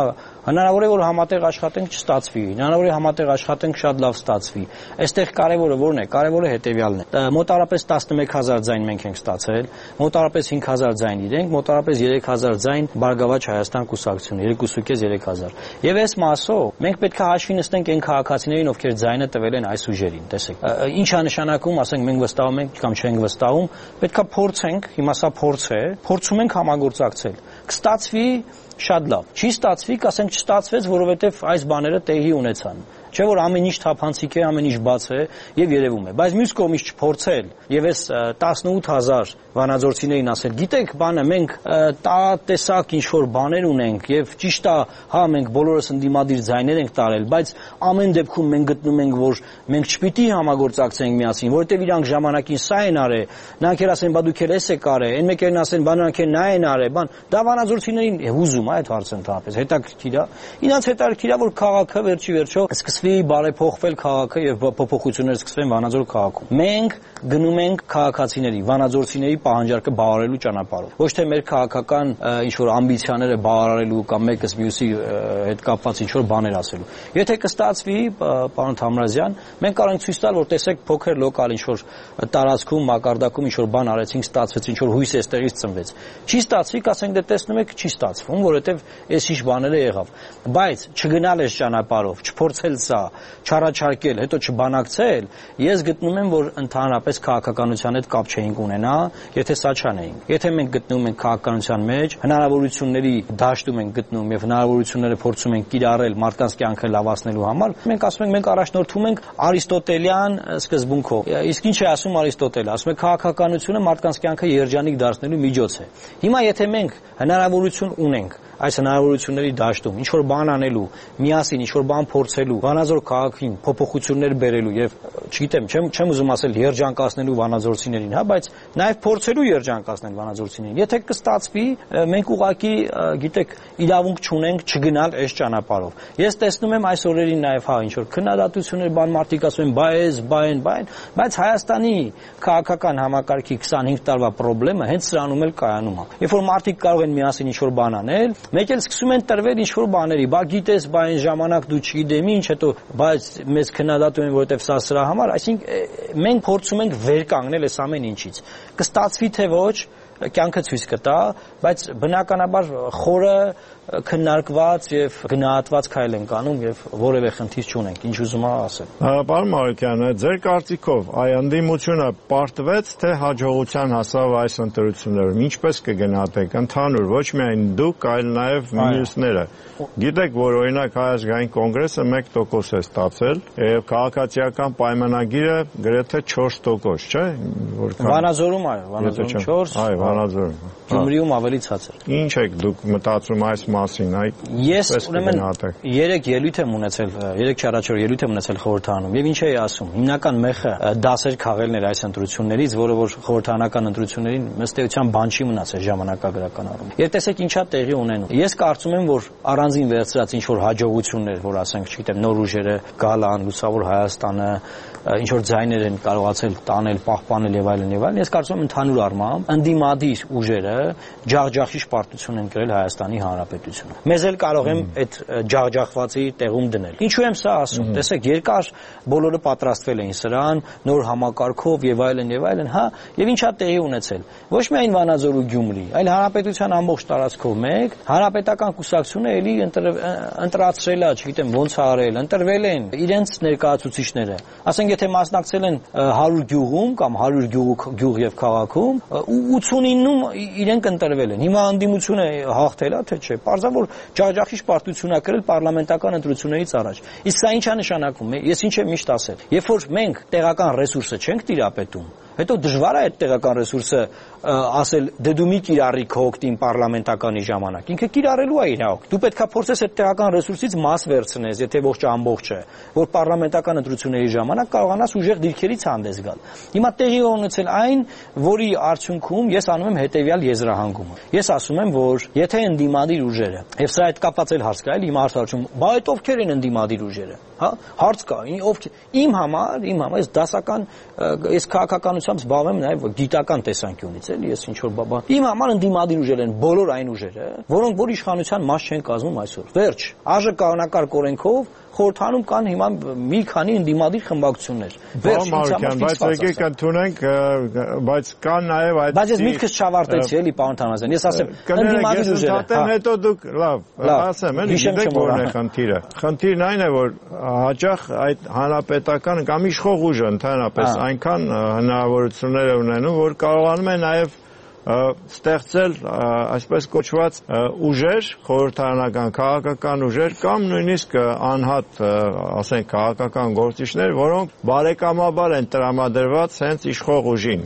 Հնարավոր է որ համատեղ աշխատենք չստացվի, հնարավոր է համատեղ աշխատենք շատ լավ ստացվի։ Այստեղ կարևորը որն է, կարևորը հետեւյալն է։ Մոտարապես տասնմեկ հազար ձայն մենք ենք ստացել, մոտարապես հինգ հազար ձայն իրենք, մոտարապես երեք հազար ձայն Բարգավաճ Հայաստան կուսակցությունը, երկու կես երեք հազար։ Եվ այս մասով մենք պետք է հաշվի նստենք այն քաղաքացիներին, ովքեր ձայնը տվել են այս ուժերին, տեսեք։ Ինչ է նշանակում, ասենք մենք վստահում ենք կամ չենք վստահում, պետք է փորձենք, հիմա սա փորձ է, փորձում ենք համագործակցել։ Կստացվի շատ լավ։ Չի ստացվի, կասենք չստացվեց, որովհետև այս բաները տեղի ունեցան։ Չէ որ ամեն ինչ թափանցիկ է, ամեն ինչ բաց է եւ երևում է։ Բայց մյուս կողմից չփորձել եւ այս տասնութ հազար վանաձորցիներին ասել, գիտեք, բանը մենք տա տեսակ ինչ որ բաներ ունենք եւ ճիշտ է, հա մենք բոլորս ընդդիմադիր ձայներ ենք տարել, բայց ամեն դեպքում մենք գտնում ենք, որ մենք չպիտի համագործակցենք միասին, որովհետեւ իրանք ժամանակին սա են արել, նրանք էլ ասեն, բա դուք էլ էս եք արել, այն մեկերն ասեն, բա նրանք էլ նա են արել, բան, դա վանաձորցիներին հուզում է այդ հարցը ընդհանրապես, հետաքրքիր է։ Իրանց հետաքրքիր է, որ քաղաքը վերջի վերջո սկսվի բարեփոխվել քաղաքը եւ փոփոխություններ սկսվեն Վանաձոր քաղաքում։ Մենք գնում ենք քաղաքացիների, վանաձորցիների պահանջարկը բավարարելու ճանապարհով։ Ոչ թե մեր քաղաքական ինչ որ ամբիցիաները բավարարելու կամ մեկս մյուսի հետ կապված ինչ որ բաներ ասելու։ Եթե կստացվի, պարոն Թամրազյան, մենք կարող ենք ցույց տալ, որ տեսեք փոքր լոկալ ինչ որ տարածքում, մակարդակում ինչ որ բան արեցինք, ստացվեց, ինչ որ հույս էստեղից ծնվեց։ Չի ստացվի, կասենք դե տեսնում եք, չի ստացվում, որովհետեւ այս ինչ բաները եղավ։ Բայց չգնալ այս ճանապարհով, չփորձել սա, չառաջարկել, հետո չբանակցել, ես գտնում եմ, որ ընդհանրապես քաղաքականության հետ կապ չէինք ունենա, եթե սա չանեինք։ Եթե մենք գտնվում ենք քաղաքականության մեջ, հնարավորությունների դաշտում ենք գտնում եւ հնարավորությունները փորձում ենք կիրառել մարդկանց կյանքը լավացնելու համար, մենք ասում ենք մենք առաջնորդվում ենք արիստոտելյան սկզբունքով։ Իսկ ինչ է ասում Արիստոտելը, ասում է քաղաքականությունը մարդկանց կյանքը երջանիկ դարձնելու միջոց է։ Հիմա եթե մենք հնարավորություն ունենք այս հնարավորությունների դաշտում ինչ որ բան անելու, միասին ինչ որ բան փորձելու, Վանաձոր քաղաքին փոփոխություններ բերելու եւ չգիտեմ, չեմ չեմ ուզում ասել երջանկացնելու վանաձորցիներին, հա, բայց նաեւ փորձելու երջանկացնել վանաձորցիներին։ Եթե կստացվի, մենք ուղղակի, գիտեք, իրավունք չունենք չգնալ այս ճանապարհով։ Ես տեսնում եմ այս օրերին նաեւ հա ինչ որ քննադատություններ, բան մարդիկ ասում են, բայ էս, բայ են, բայ են, բայց Հայաստանի քաղաքական համակարգի քսանհինգ տարվա խնդրեմը հենց սրանում էլ կայանում է։ Երբ որ մարդիկ կարող են միասին ինչ որ բան անել, մեկ էլ սկսում են տրվել ինչ որ բաների, բա գիտես, բա այն ժամանակ դու չգիտեմ ինչ, հետո բայց մեզ քննադատում են, որովհետև սա սրա համար, այսինքն մենք փորձում ենք վեր կանգնել այս ամեն ինչից։ Կստացվի թե ոչ, կյանքը ցույց կտա, բայց բնականաբար խորը քննարկված եւ գնահատված քայլ ենք անում եւ որևէ խնդիր չունենք, ինչ ուզում եմ ասել։ Պարոն Մարուկյան, ձեր կարծիքով այ ընդդիմությունը պարտվեց, թե հաջողության հասավ այս ընտրություններում, ինչպես կգնահատեք ընդհանուր, ոչ միայն դուք, այլ նաեւ մյուսները։ Գիտեք, որ օրինակ Հայ ազգային կոնգրեսը մեկ տոկոս է ստացել եւ քաղաքացիական պայմանագիրը գրեթե չորս տոկոս, չէ՞։ Վանաձորում այո, Վանաձորում չորս, այո, Վանաձորում։ Գյումրիում ավելի ցածր։ Ինչ եք դուք մտածում այս մասին, այ ես ուրեմն երեք ելույթ եմ ունեցել, երեք չառաջ օր ելույթ եմ ունեցել խորհրդարանում եւ ինչ էի ասում, հիմնական մեխը դասեր քաղելն էր այս ընտրություններից, որը որ խորհրդարանական ընտրություններին ըստ էության բան չի մնացել ժամանակագրական առումով։ Եվ տեսեք ինչա տեղի ունենում։ Ես կարծում եմ, որ առանձին վերցրած ինչ որ հաջողություններ, որ ասենք, չգիտեմ, նոր ուժերը գալան, լուսավոր Հայաստանը, ինչ որ ձայներ են կարողացել տանել, պահպանել եւ այլն եւ այլն, ես կարծում եմ ընդհանուր առմամբ ընդդիմադիր ուժերը ջախջախիչ պարտություն են կրել Հայաստանի Հանրապետությունը։ Մեզ էլ կարող եմ այդ ջախջախվածի տեղում դնել։ Ինչու եմ սա ասում։ Տեսեք, երկար բոլորը պատրաստվել էին սրան, նոր համակարգով եւ այլն եւ այլն, հա, եւ ինչա տեղի ունեցել։ Ոչ միայն Վանաձոր ու Գյումրի, այլ Հանրապետության ամբողջ տարածքով մեկ հանրապետական կուսակցությունը էլի ընտրացրել է, չգիտեմ ոնց արել, ընտրվել են իրենց ներկայացուցիչները։ Ասենք եթե մասնակցել են հարյուր գյուղում կամ հարյուր գյուղ եւ քաղաքում, ութսունիննում իրենք ընտրվել են։ Հիմա անդիմությունը հաղթել է, թե չէ։ Պարզավոր ջախջախիչ պարտություն է կրել պարլամենտական ընտրություններից առաջ։ Իսկ սա ինչ է նշանակում։ Ես ինչ եմ միշտ ասել։ Երբ որ մենք տեղական ռեսուրսը չենք տիրապետում, հետո դժվար է այդ տեղական ռեսուրսը ասել դե դու մի կիրառի քո օգտին պարլամենտականի ժամանակ։ Ինքը կիրառելու է իր օգտ։ Դու պետքա փորձես այդ տեղական ռեսուրսից մաս վերցնես, եթե ոչ ամբողջը, որ պարլամենտական ընտրությունների ժամանակ կարողանաս ուժեղ դիրքերից հանդես գալ։ Հիմա տեղի ունեցել այն, որի արդյունքում ես անում եմ հետեւյալ եզրահանգումը։ Ես ասում եմ, որ եթե ընդդիմադիր ուժերը, եւ սա այդ կապված էլ հարց կա, էլի հիմա հարցարում, բա այդ ովքեր են ընդդիմադիր ուժերը, հա? Հարց կա, ովքեր։ Իմ համար, իմ համար, այս դասական, այս քաղաքականության իշխանությամբ զբաղվեմ նաև գիտական տեսանկյունից, էլի, ես ինչ որ բաբա։ Իմ համար ընդդիմադիր ուժեր են բոլոր այն ուժերը, որոնք որ իշխանության մաս չեն կազմում այսօր։ Վերջ, ԱԺ կանոնակարգ օրենքով խորհրդանում կան հիմա մի քանի ընդդիմադիր խմբակցություններ։ Վերջ, բայց եկեք ընդունենք, բայց կան նաև այդ Բայց ես միտքս չավարտեցի, էլի, պարոն Թանազյան, ես ասեմ, ընդդիմադիր ուժերը։ Հետո դուք լավ, ասեմ, էլի, գիտեք որն է խնդիրը։ Խնդիրն այն է, որ հաճախ այդ հանրապետական կամ իշխող ուժը ընդհանրապես այնքան հնարավորություններ է ունենում, որ կարողանում է նաև ստեղծել այսպես կոչված ուժեր, խորհրդարանական քաղաքական ուժեր կամ նույնիսկ անհատ, ասենք, քաղաքական գործիչներ, որոնք բարեկամաբար են տրամադրված հենց իշխող ուժին։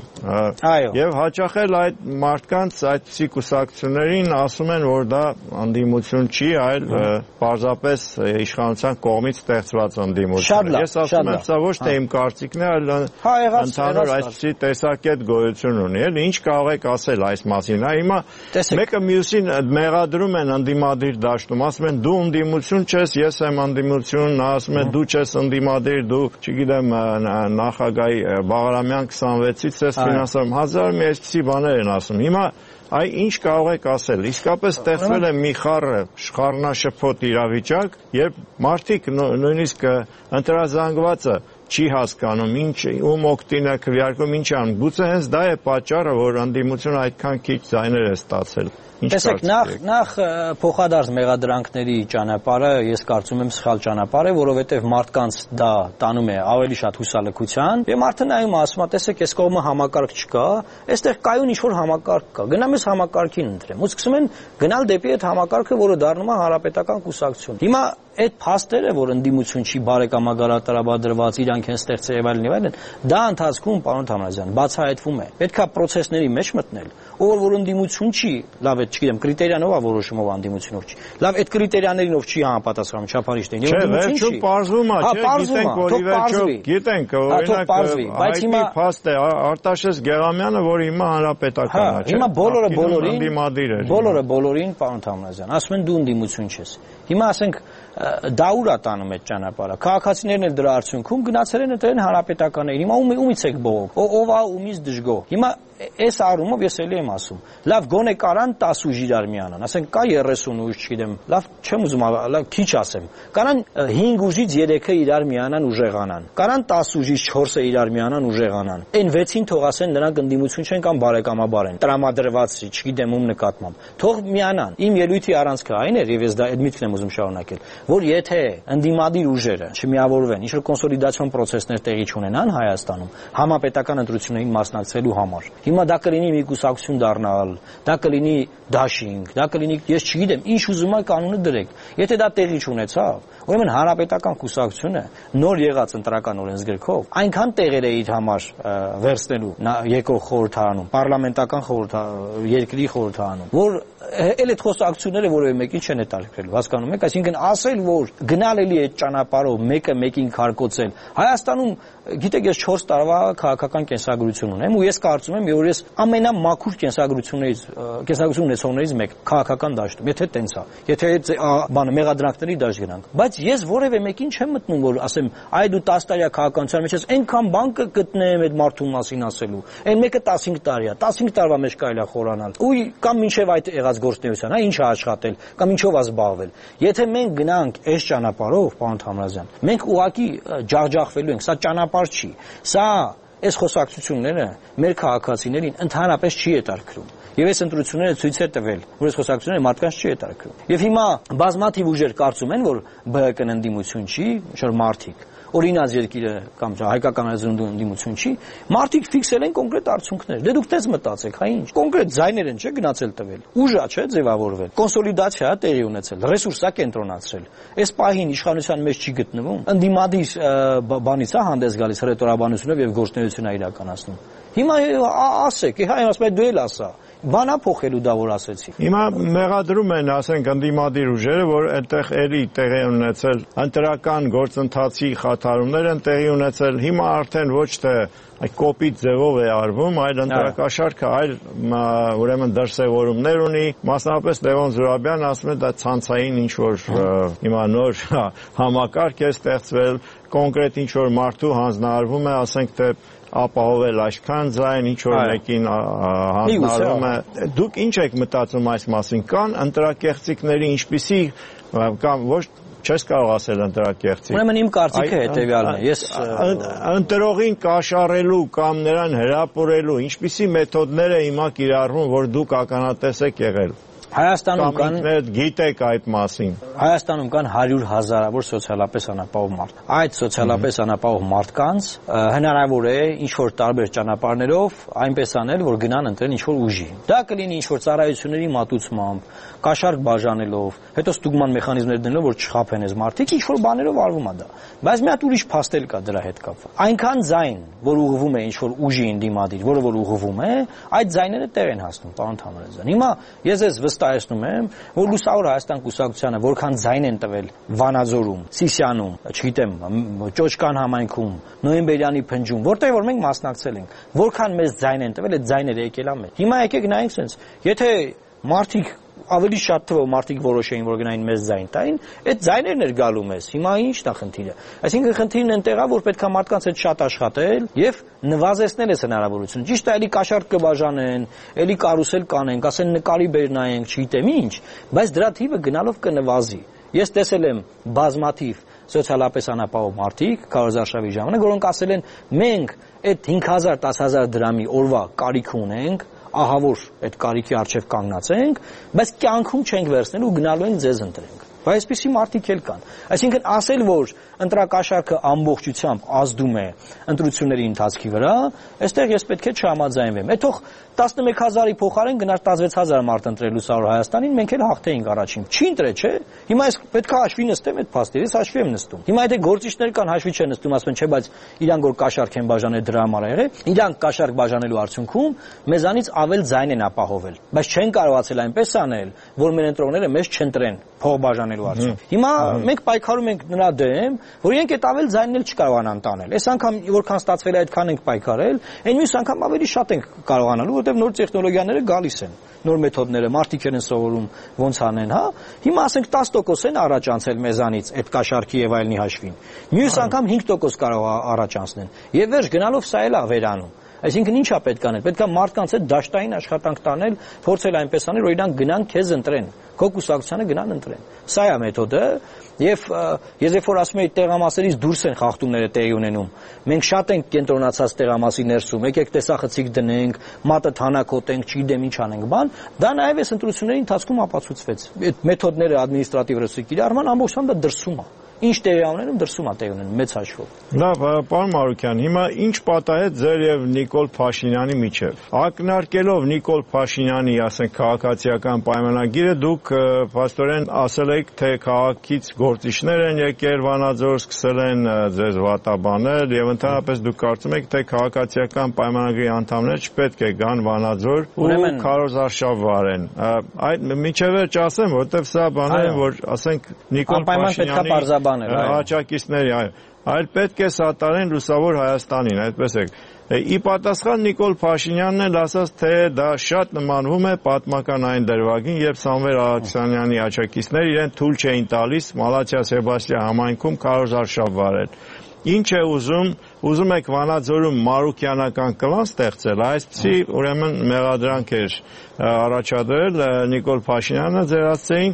Եվ հաճախ էլ այդ մարդկանց այդպիսի կուսակցություններին ասում են, որ դա ընդդիմություն չի, այլ պարզապես իշխանության կողմից ստեղծված ընդդիմություն։ Ես ասում եմ, սա ոչ թե իմ կարծիքն է, այլ ընդհանուր այսպիսի տեսակետ գոյություն ունի, էլ ինչ կարող եք ասել այս մասին, հա հիմա մեկը մյուսին մեղադրում են ընդդիմադիր դաշտում, ասում են դու ընդդիմություն չես, ես եմ ընդդիմություն, նա ասում է դու չես ընդդիմադիր, դու, չգիտեմ, նախագահի Բաղրամյան քսանվեցից ես ֆինանսավորում, հազար մի այսպիսի բաներ են ասում։ Հիմա այ ինչ կարող եք ասել, իսկապես ստեղծվել է մի խառը խառնաշփոթ իրավիճակ, երբ մարդիկ նույնիսկ ընտրազանգվածը չի հասկանում, ինչ ում օգտին է քվեարկում, ինչ անում։ Գուցե հենց դա է պատճառը, որ ընդդիմությունը այդքան քիչ ձայներ է ստացել։ Տեսեք, նախ նախ փոխադարձ մեղադրանքների ճանապարհը ես կարծում եմ սխալ ճանապարհ է, որովհետև մարդկանց դա տանում է ավելի շատ հուսալքության, եւ մարդը նայում ասում է, տեսեք, այս կողմը համակարգ չկա, այստեղ կայուն ինչ-որ համակարգ կա։ Գնամ ես համակարգին ընտրեմ, ու սկսում են գնալ դեպի այդ համակարգը, որը դառնում է հանրապետական կուսակցություն։ Հիմա այդ փաստերը, որ ընդդիմություն չի բարեկամագարատարաբադրված, իրանք են ստեղծել եւ այլն եւ այլն, դա ընթացքում, պարոն Թամրազյան, բացահայտվում է։ Պետքա process-ների մեջ մտնել, ով որ ընդդիմություն չի, լավ է, չգիտեմ, կրիտերիանով է որոշումով ընդդիմությունով չի։ Լավ, այդ կրիտերիաներին ով չի համապատասխանում չափարիչներին, եւ ընդդիմություն չի։ Չէ, պարզվում է, չէ, գիտենք, որ ի վերջո, գիտենք, օրինակ, հայտնի փաստ է Արտաշես Գեղամյանը, որ հիմա հանրապետական է, չէ։ Հիմա բոլորը բոլորին, բոլորը բոլորին, պարոն Թամրազյան, ասում են դու ընդդիմություն չես։ Հիմա ասենք դա ուր է տանում այդ ճանապարհը։ Քաղաքացիներն էլ դրա արդյունքում գնացել են ընտրել հանրապետականներին։ Հիմա ումից եք բողոք։ Ով է ումից դժգոհ։ Հիմա այս առումով ես էլի եմ ասում։ Լավ, գոնե կարան տասը ուժ իրար միանան, ասենք կա երեսուն ուժ, չգիտեմ, լավ, չեմ ուզում լավ քիչ ասեմ։ Կարան հինգ ուժից երեքը իրար միանան ուժեղանան։ Կարան տասը ուժից չորսը իրար միանան ուժեղանան։ Այն վեցին թող ասեն նրանք ընդդիմություն չեն կամ բարեկամաբար են։ Տրամադրված, չգիտեմ ում նկատմամբ։ Թող միանան։ Իմ ելույթի առանցքը այն էր, եւ ես դա այդ միտքն եմ ուզում շարունակել, որ եթե ընդդիմադիր ուժերը չմիավորվեն, ինչ որ կոնսոլիդացիոն process-ներ տեղի չունենան Հայաստանում համապետական ընտրություններին մասնակցելու համար, հիմա դա կլինի մի կուսակցություն դառնալ, դա կլինի դաշինք, դա կլինի, ես չգիտեմ, ինչ ուզում եք կանոնը դրեք։ Եթե դա տեղի չունեցավ, ուրեմն հանրապետական կուսակցությունը նոր եղած ընտրական օրենսգրքով այնքան տեղեր է իր համար վերցնելու եկող խորհրդարանում, պարլամենտական խորհրդարանում, երկրի խորհրդարանում, որ էլ այդ խոսակցությունները որևէ մեկին չեն հետաքրքրելու, հասկանում եք, այսինքն ասել, որ գնալ էլի այդ ճանապարհով մեկը մեկին քարկոծել։ Հայաստանում, գիտեք, ես չորս տարվա քաղաքական կենսագրություն ունեմ ու ես կարծում եմ, որ ես ամենամաքուր կենսագրություններից, կենսագրություն ունեցողներից մեկ քաղաքական դաշտում, եթե տենց է, եթե այդ բանը մեղադրանքների դաշտ գնանք, բայց ես որևէ մեկին չեմ մտնում, որ ասեմ, այ դու տասը տարյա քաղաքականության մեջ ես այնքան բան կգտնեմ այդ մարդու մասին ասելու, այն մեկը տասնհինգ տարի է, տասնհինգ տարվա մեջ կարելի է խորանալ, ու կամ մինչև այդ եղած գործունեության, հա, ինչ է աշխատել, կամ ինչով է զբաղվել։ Եթե մենք գնանք այս ճանապարհով, պարոն Թամրազյան, մենք ուղղակի ջախջախվելու ենք, սա ճանապարհ չի, սա այս խոսակցությունները մեր քաղաքացիներին ընդհանրապես չի հետաքրքրում։ Եվ այս ընտրությունները ցույց է տվել, որ այս խոսակցությունները մարդկանց չի հետաքրքրում։ Եվ հիմա բազմաթիվ ուժեր կարծում են, որ ԲՀԿ-ն ընդդիմություն չի, ինչ որ մարդիկ օրինաց երկիրը կամ հայկական ազգանունի ընդդիմություն չի, մարդիկ ֆիքսել են կոնկրետ արդյունքներ։ Դե դուք դες մտածեք, հա ինչ։ Կոնկրետ ձայներ են չէ գնացել տվել։ Ուժա չէ ձևավորվել։ Կոնսոլիդացիա տեղի ունեցել, ռեսուրսա կենտրոնացրել։ Այս պահին իշխանության մեջ չի գտնվում։ Ընդդիմադիր բանից է հանդես գալիս հռետորաբանությունով եւ գործունեություն է իրականացնում։ Հիմա ասեք, հա, ասում եք դու էլ ասա։ Բանա փոխելու դա որ ասեցի։ Հիմա մեղադրում են, ասենք, ընդդիմադիր ուժերը, որ այդտեղ էլի տեղի ունեցել ընտրական գործընթացի խաթարումներ են տեղի ունեցել։ Հիմա արդեն ոչ թե այդ կոպիտ ձևով է արվում, այլ ընտրակաշարքը այլ ուրեմն դրսևորումներ ունի։ Մասնավորապես Լևոն Զուրաբյանն ասում է դա ցանցային ինչ որ հիմա նոր համակարգ է ստեղծվել, կոնկրետ ինչ որ մարդու հանձնարարվում է, ասենք թե ապահովել այսքան ձայն, ինչ որ մեկին հանձնարարվում է։ Դուք ինչ եք մտածում այս մասին։ Կան ընտրակեղծիքների ինչպիսի կամ ոչ չես կարող ասել ընտրակեղծիք։ Ուրեմն իմ կարծիքը հետևյալն է։ Ես ընտրողին կաշառելու կամ նրան հրապուրելու ինչպիսի մեթոդներ է հիմա կիրառվում, որ դուք ականատես եք եղել։ Հայաստանում կան գիտեք այդ մասին։ Հայաստանում կան հարյուր հազարավոր սոցիալապես անապահով մարդ։ Այդ սոցիալապես անապահով մարդկանց հնարավոր է ինչ որ տարբեր ճանապարհներով այնպես անել, որ գնան ընտրեն ինչ որ ուժի։ Դա կլինի ինչ որ ծառայությունների մատուցմամբ, կաշառք բաժանելով, հետո ստուգման մեխանիզմներ դնելով, որ չխափեն այս մարդիկ, ինչ որ բաներով արվում է դա։ Բայց մի հատ ուրիշ փաստել կա դրա հետ կապված։ Այնքան ձայն, որ ուղղվում է ինչ որ ուժի ընդդիմադիր, որը որ ուղղվում է, այդ ձայները տեղ են հասնում, պարոն Թամարազյան։ Հիմա ես ես վստահեցնում եմ, որ Լուսավոր Հայաստան կուսակցությանը որքան ձայն են տվել Վանաձորում, Սիսիանում, չգիտեմ, Ճոճկան համայնքում, Նոյեմբերյանի փնջում, որտեղ որ մենք մասնակցել ենք, որքան մեծ ձայն են տվել, այդ ձայները եկել են մեր։ Հիմա եկեք նայենք sense, եթե մարդիկ ավելի շատ թվով մարդիկ որոշեին, որ գնային մեծ ձայն տային, այդ ձայներն էր գալու մեզ։ Հիմա ի՞նչն է խնդիրը։ Այսինքն խնդիրն այնտեղ է, որ պետք է մարդկանց հետ շատ աշխատել եւ նվազեցնել այս հնարավորությունը։ Ճիշտ է, էլի կաշառք կբաժանեն, էլի կարուսել կանենք, ասեն նկարի բեր նայենք, չգիտեմ ինչ, բայց դրա թիվը գնալով կնվազի։ Ես տեսել եմ բազմաթիվ սոցիալապես անապահով մարդիկ քարոզարշավի ժամանակ, որոնք ասել են մենք այդ հինգ հազար դաս հազար դրամի օրվա կարիք ունենք, ահա որ այդ կարիքի առջև կանգնած ենք, բայց կյանքում չենք վերցնել ու գնալու ենք ձեզ ընտրենք։ Բայց այսպիսի մարդիկ էլ կան։ Այսինքն ասել, որ ընտրակաշառքը ամբողջությամբ ազդում է ընտրությունների ընթացքի վրա, այստեղ ես պետք է չհամաձայնվեմ։ Այդ թող տասնմեկ հազարի փոխարեն գնար տասնվեց հազար մարդ ընտրել Լուսավոր Հայաստանին, մենք էլ հաղթեինք առաջին։ Չի ընտրե, չէ՞։ Հիմա ես պետք է հաշվի նստեմ այդ փաստերը, ես հաշվի եմ նստում։ Հիմա եթե գործիչներ կան հաշվի չեն նստում, ասում են, չէ, բայց իրանք որ կաշառք են բաժանել դրա համար ա եղել, իրանք կաշառք բաժանելու արդյունքում մեզանից ավել ձայն են ապահովել, բայց չեն կարողացել այնպես անել, որ մեր ընտրողները մեզ չընտրեն փող բաժանելու արդյունքում։ Հիմա մենք պայքարում ենք նրա դեմ, որ իրենք այդ ավել ձայնն էլ չկարողանան տանել։ Այս անգամ որքան ստացվել է այդքան ենք պայքարել, այն մյուս անգամ ավելի շատ ենք կարողանալու, որովհետև նոր տեխնոլոգիաները գալիս են, նոր մեթոդները, մարդիկ են սովորում ոնց անեն, հա։ Հիմա ասենք տասը տոկոս են առաջ անցել մեզանից այդ կաշառքի եւ այլնի հաշվին։ Մյուս անգամ հինգ տոկոս կարող առաջ անցնեն։ Եվ վերջ գնալով սա էլ է վերանում։ Այսինքն ի՞նչ է պետք անել։ Պետք է մարդկանց հետ դաշտային աշխատանք տանել, փորձել այնպես անել, որ իրանք գնան քեզ ընտրեն, քո կուսակցությանը գնան ընտրեն։ Սա է մեթոդը, եւ ես երբ որ ասում եմ տեղամասերից դուրս են խախտումները տեղի ունենում, մենք շատ ենք կենտրոնացած տեղամասի ներսում, եկեք տեսախցիկ դնենք, մատը թանաքոտենք, չգիտեմ ինչ անենք, բան, դա նաեւ այս ընտրությունների ընթացքում ապացուցվեց։ Այդ մեթոդները ադմինիստրատիվ ռեսուրսի կիրառման ամբողջությամբ դա դրսում է։ Ինչ տեղի ունենում դրսում է տեղի ունենում մեծ հաշվով։ Լավ, պարոն Մարուկյան, հիմա ինչ պատահեց ձեր եւ Նիկոլ Փաշինյանի միջեւ։ Ակնարկելով Նիկոլ Փաշինյանի, ասենք, քաղաքացիական պայմանագիրը, դուք փաստորեն ասել եք, թե քաղաքից գործիչներ են եկել Վանաձոր, սկսել են ձեզ վատաբանել եւ ընդհանրապես դուք կարծում եք, թե քաղաքացիական պայմանագրի անդամները չպետք է գան Վանաձոր ու քարոզարշավ վարեն։ Այդ միջև վերջ ասեմ, որովհետեւ սա բաներ են, որ ասենք Նիկոլ Փաշինյանի Աճակիցների, այո, այլ պետք է սատարեն Լուսավոր Հայաստանին, այդպես է։ Ի պատասխան Նիկոլ Փաշինյանն էլ ասաց, թե դա շատ նմանվում է պատմական այն դրվագին, երբ Սամվել Ալեքսանյանի աճակիցները իրեն թույլ չէին տալիս Մալաթիա Սեբաստիա համայնքում քարոզարշավ վարել։ Ինչ է ուզում, ուզում եք Վանաձորում Մարուկյանական կլան ստեղծել, այսպիսի ուրեմն մեղադրանք էր առաջադրել Նիկոլ Փաշինյանը ձեր ասեցին,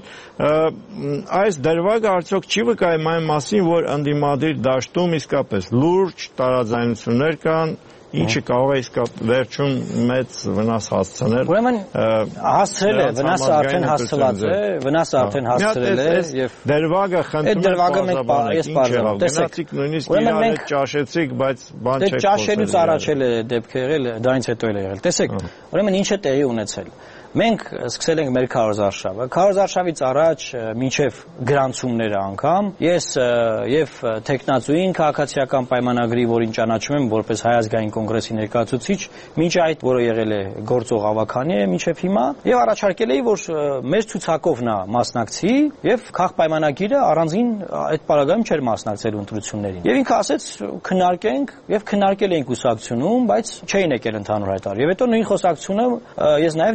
այս դրվագը արդյոք չի վկայում այն մասին, որ ընդդիմադիր դաշտում իսկապես լուրջ տարաձայնություններ կան, ինչը կարող է իսկապես վերջում մեծ վնաս հասցնել։ Ուրեմն հասցրել է, վնասը արդեն հասցված է, վնասը արդեն հասցրել է եւ դրվագը խնդրում ես բարձրացնել։ Տեսեք, նույնիսկ իրար ճաշեցիք, բայց բան չեք խոսել։ Դե ճաշելուց առաջ էլ է դեպք եղել, դրանից հետո էլ է եղել։ Տեսեք, ուրեմն ինչ է տեղի ունեցել։ Մենք սկսել ենք մեր քարոզարշավը։ Քարոզարշավից առաջ մինչև գրանցումները անգամ ես եւ տեխնացուին քաղաքացիական պայմանագրի, որին ճանաչում եմ որպես Հայ ազգային կոնգրեսի ներկայացուցիչ, մինչ այդ, որը եղել է գործող ավականի է մինչև հիմա, եւ առաջարկել էի, որ մեր ցուցակով նա մասնակցի եւ քաղ պայմանագիրը առանձին այդ պարագայում չէր մասնակցել ընտրություններին։ Եվ ինքը ասեց քննարկենք եւ քննարկել էինք ուսակցությունում, բայց չէին եկել ընդհանուր հայտարարել։ Եվ հետո նույն խոսակցությունը ես նաեւ Նիկոլի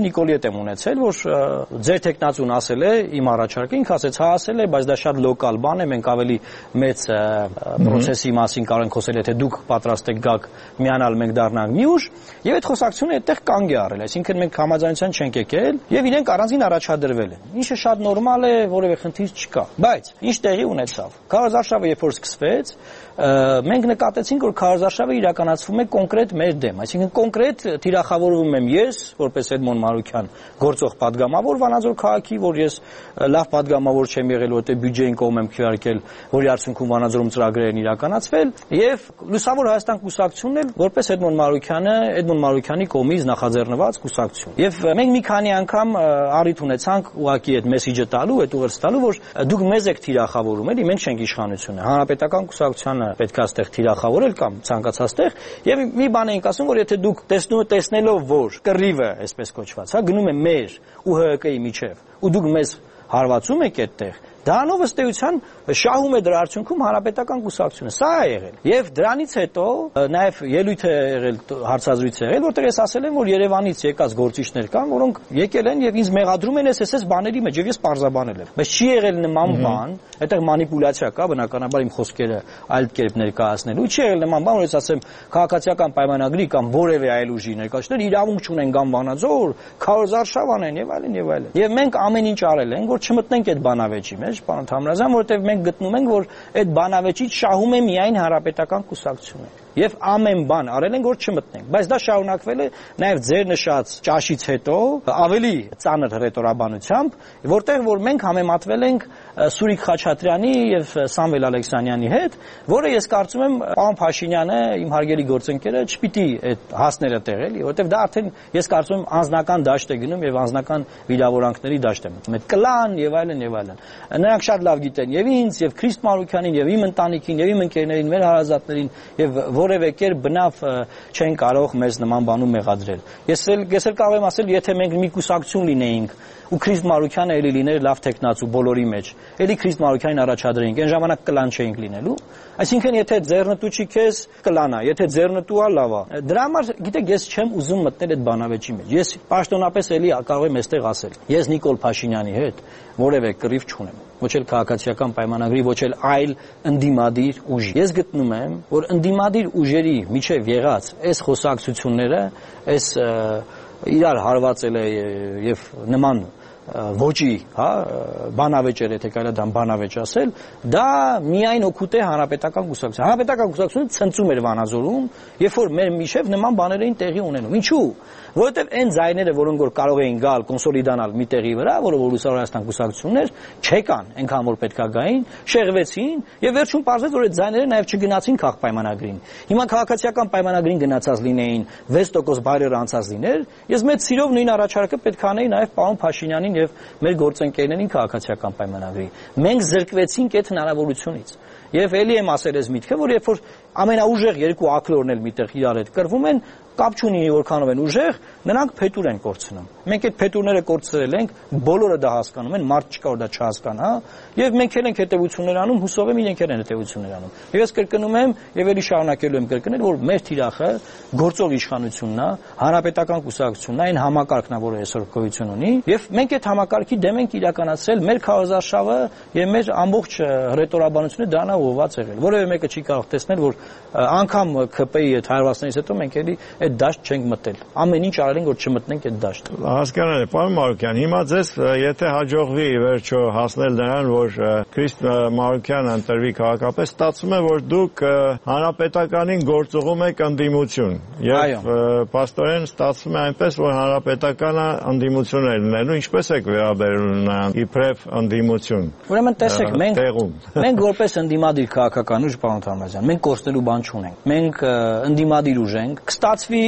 հետ եմ ունեցել, որ ձեր տեխնացուն ասել է իմ առաջարկը, ինքը ասեց, հա ասել է, բայց դա շատ լոկալ բան է, մենք ավելի մեծ process-ի մասին կարող ենք խոսել, եթե դուք պատրաստ եք գաք միանալ, մենք դառնանք մի ուժ, եւ այդ խոսակցությունը այդտեղ կանգ է առել, այսինքն մենք համաձայնության չենք եկել եւ իրենք առանձին առաջադրվել են։ Ինչը շատ նորմալ է, որևէ խնդիր չկա։ Բայց ինչ տեղի ունեցավ։ Քարոզարշավը երբ որ սկսվեց, մենք նկատեցինք, որ քարոզարշավը իրականացվում է կոնկրետ մեր դեմ, այսինքն կոնկրետ թիրախավորվում եմ ես, որպես Էդմոն Մարուկյան, գործող падգամավոր Վանաձոր քաղաքի, որ ես լավ падգամավոր չեմ եղել, որտեղ բյուջեին կողմ եմ քվեարկել, որի արդյունքում Վանաձորում ծրագրեր են իրականացվել, եւ Լուսավոր Հայաստան կուսակցությունն էլ որպես Էդմոն Մարուկյանը, Էդմոն Մարուկյանի կողմից նախաձեռնված կուսակցություն։ Եվ մենք մի քանի անգամ առիթ ունեցանք ուղղակի այդ մեսիջը տալու, այդ ուղերձ տալու, որ դուք մեզ եք թիրախավորում, էլի մենք չենք իշխանությունը։ Հանրապետական կուսակցությանը պետք է այստեղ թիրախավորել կամ ցանկացած տեղ, եւ մի բան էինք ասում, որ եթե դուք տեսնում տեսնելով, որ կռիվը, այսպես կոչված, հա, գնում է մեր ու Հ Հ Կ-ի միջև, ու դուք մեզ հարվածում եք այդտեղ, դրանով ըստ էության շահում է դրա արդյունքում հանրապետական կուսակցությունը։ Սա է եղել։ Եվ դրանից հետո նաև ելույթ է եղել, հարցազրույց է եղել, որտեղ ես ասել եմ, որ Երևանից եկած գործիչներ կան, որոնք եկել են եւ ինձ մեղադրում են էս էս բաների մեջ, եւ ես պարզաբանել եմ։ Բայց չի եղել նման բան, այդտեղ մանիպուլյացիա կա, բնականաբար իմ խոսքերը այլ կերպ ներկայացնելու։ Չի եղել նման բան, որ ես ասեմ քաղաքացիական պայմանագրի կամ որևէ այլ ուժի ներկայացուցիչներ իրավունք չունեն կամ Վանաձոր, քարոզարշավ անեն եւ այլն եւ այլն։ Եվ մենք ամեն ինչ արել ենք, որ չմտնենք այդ բանավեճի մեջ, պարոն Թամրազյան, որովհետեւ մենք գտնում ենք, որ այդ բանավեճից շահում է միայն հանրապետական կուսակցությունը։ Եվ ամեն բան արել են, որ չմտնենք, բայց դա շարունակվել է նաև ձեր նշած ճաշից հետո ավելի ծանր հռետորաբանությամբ, որտեղ որ մենք համեմատվել ենք Սուրիկ Խաչատրյանի եւ Սամվել Ալեքսանյանի հետ, որը ես կարծում եմ պարոն Փաշինյանը, իմ հարգելի գործընկերը, չպիտի այդ հասները տեղելի, որտեղ դա արդեն ես կարծում եմ անձնական դաշտ է գնում եւ անձնական վիրավորանքների դաշտ է մտնում։ Այդ կլան եւ այլն եւ այլն։ Նրանք շատ լավ գիտեն եւ ինձ եւ Քրիստ Մարուկյանին եւ իմ ընտանիքին եւ իմ ընկերներին, մեր հարազատներին եւ որևէ կերպ բնավ չեն կարող մեզ նման բանում մեղադրել։ Ես էլ ես էլ կարող եմ ասել, եթե մենք մի կուսակցություն լինեինք ու Քրիստ Մարուկյանը էլի լիներ լավ տեխնացու բոլորի մեջ, էլի Քրիստ Մարուկյանին առաջադրեինք, այն ժամանակ կլան չէինք լինելու։ Այսինքն եթե ձեռնտու չի քեզ կլանա, եթե ձեռնտու ա լավա։ Դրա համար գիտեք, ես չեմ ուզում մտնել այդ բանավեճի մեջ։ Ես պաշտոնապես էլի կարող եմ այստեղ ասել։ Ես Նիկոլ Փաշինյանի հետ որևէ կռիվ չունեմ։ Ոչ էլ քաղաքացիական պայմանագրի, ոչ էլ այլ ընդդիմադիր ուժի։ Ես գտնում եմ, որ ընդդիմադիր ուժերի միջև եղած այս խոսակցությունները, այս իրար հարվածել է եւ նման ոչի, հա, բանավեճեր, եթե կարելի է բանավեճ ասել, դա միայն օգուտ է հանրապետական կուսակցության։ Հանրապետական կուսակցությունը ցնծում էր Վանաձորում, երբ որ մեր միջև նման բաներ էին տեղի ունենում։ Ինչու՞։ Որովհետև այն ձայները, որոնք որ կարող էին գալ, կոնսոլիդանալ մի տեղի վրա, որը որ Լուսավոր Հայաստան կուսակցություններ, չեկան, այնքան որ պետքա գային, շեղվեցին եւ վերջում պարզվեց, որ այդ ձայները նաեւ չգնացին քաղաքապայմանագրին։ Հիմա քաղաքացիական պայմանագրին գնացած լինեին վեց տոկոս բայրերը անցած լիներ, ես մեծ սիրով նույն առաջարկը պետք է անեի նաեւ պարոն Փաշինյանին եւ մեր գործընկերներին քաղաքացիական պայմանագրի։ Մենք զրկվեցինք այդ հնարավորությունից։ Եվ ելի եմ ասել ես միտքը, որ երբ որ ամենաուժեղ երկու ակլորն էլ միտեղ իրար հետ կռվում են, կապ չունի որքանով են ուժեղ, նրանք փետուր են կորցնում։ Մենք այդ փետուրները կորցրել ենք, բոլորը դա հասկանում են, մարդ չկա որ դա չհասկանա, եւ մենք էլ ենք հետեւություններ անում, հուսով եմ իրենք են հետեւություններ անում։ Եվ ես կրկնում եմ, եւ ելի շարունակելու եմ կրկնել, որ մեր թիրախը գործող իշխանությունն է, հանրապետական կուսակցությունն է, այն համակարգն է, որը այսօր գոյություն ունի, եւ մենք այդ համակարգի դեմ ենք իրականացրել մեր քարոզարշավը եւ մեր ամբողջ հռետորաբանությունը դրանա ուղղված եղել։ Որևէ մեկը չի կարող տեսնել, որ անգամ K P-ի այդ հարվածներից հետո մենք էլի այդ դաշտ չենք մտել։ Ամեն ինչ արել ենք, որ չմտնենք այդ դաշտ։ Հասկանալի, պարոն Մարուկյան, հիմա ձեզ եթե հաջողվի վերջո հասնել նրան, որ Քրիստ Մարուկյանը ընտրվի քաղաքապես, ստացվում է, որ դուք հանրապետականին գործողում եք ընդդիմություն։ Եվ պաստորեն ստացվում է այնպես, որ հանրապետականը ընդդիմություն է լինելու, ինչպես եք վերաբերվում նրան իբրև ընդդիմություն։ Ուրեմն տեսեք, մենք մենք որպես ընդդիմադիր քաղաքական ուժ, պարոն Թամրազյան, մենք կորցնելու բան չունենք։ Մենք ընդդիմադիր ուժ ենք։ Կստացվի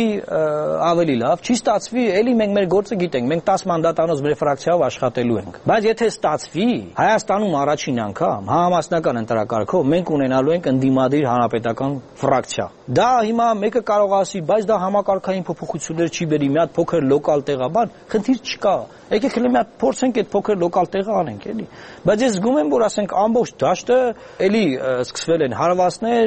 ավելի լավ, չի ստացվի, էլի մենք մեր գործը գիտենք, մենք տասը մանդատանոց մեր ֆրակցիայով աշխատելու ենք։ Բայց եթե ստացվի, Հայաստանում առաջին անգամ համամասնական ընտրակարգով մենք ունենալու ենք ընդդիմադիր հանրապետական ֆրակցիա։ Դա հիմա մեկը կարող ասի, բայց դա համակարգային փոփոխություններ չի բերի, մի հատ փոքր լոկալ տեղաբան, խնդիր չկա։ Եկեք հենց մի հատ փորձենք այդ փոքր լոկալ տեղը անենք, էլի։ Բայց ես զգում եմ, որ ասենք ամբողջ դաշտը էլի սկսվել են հարվածներ, բաներ,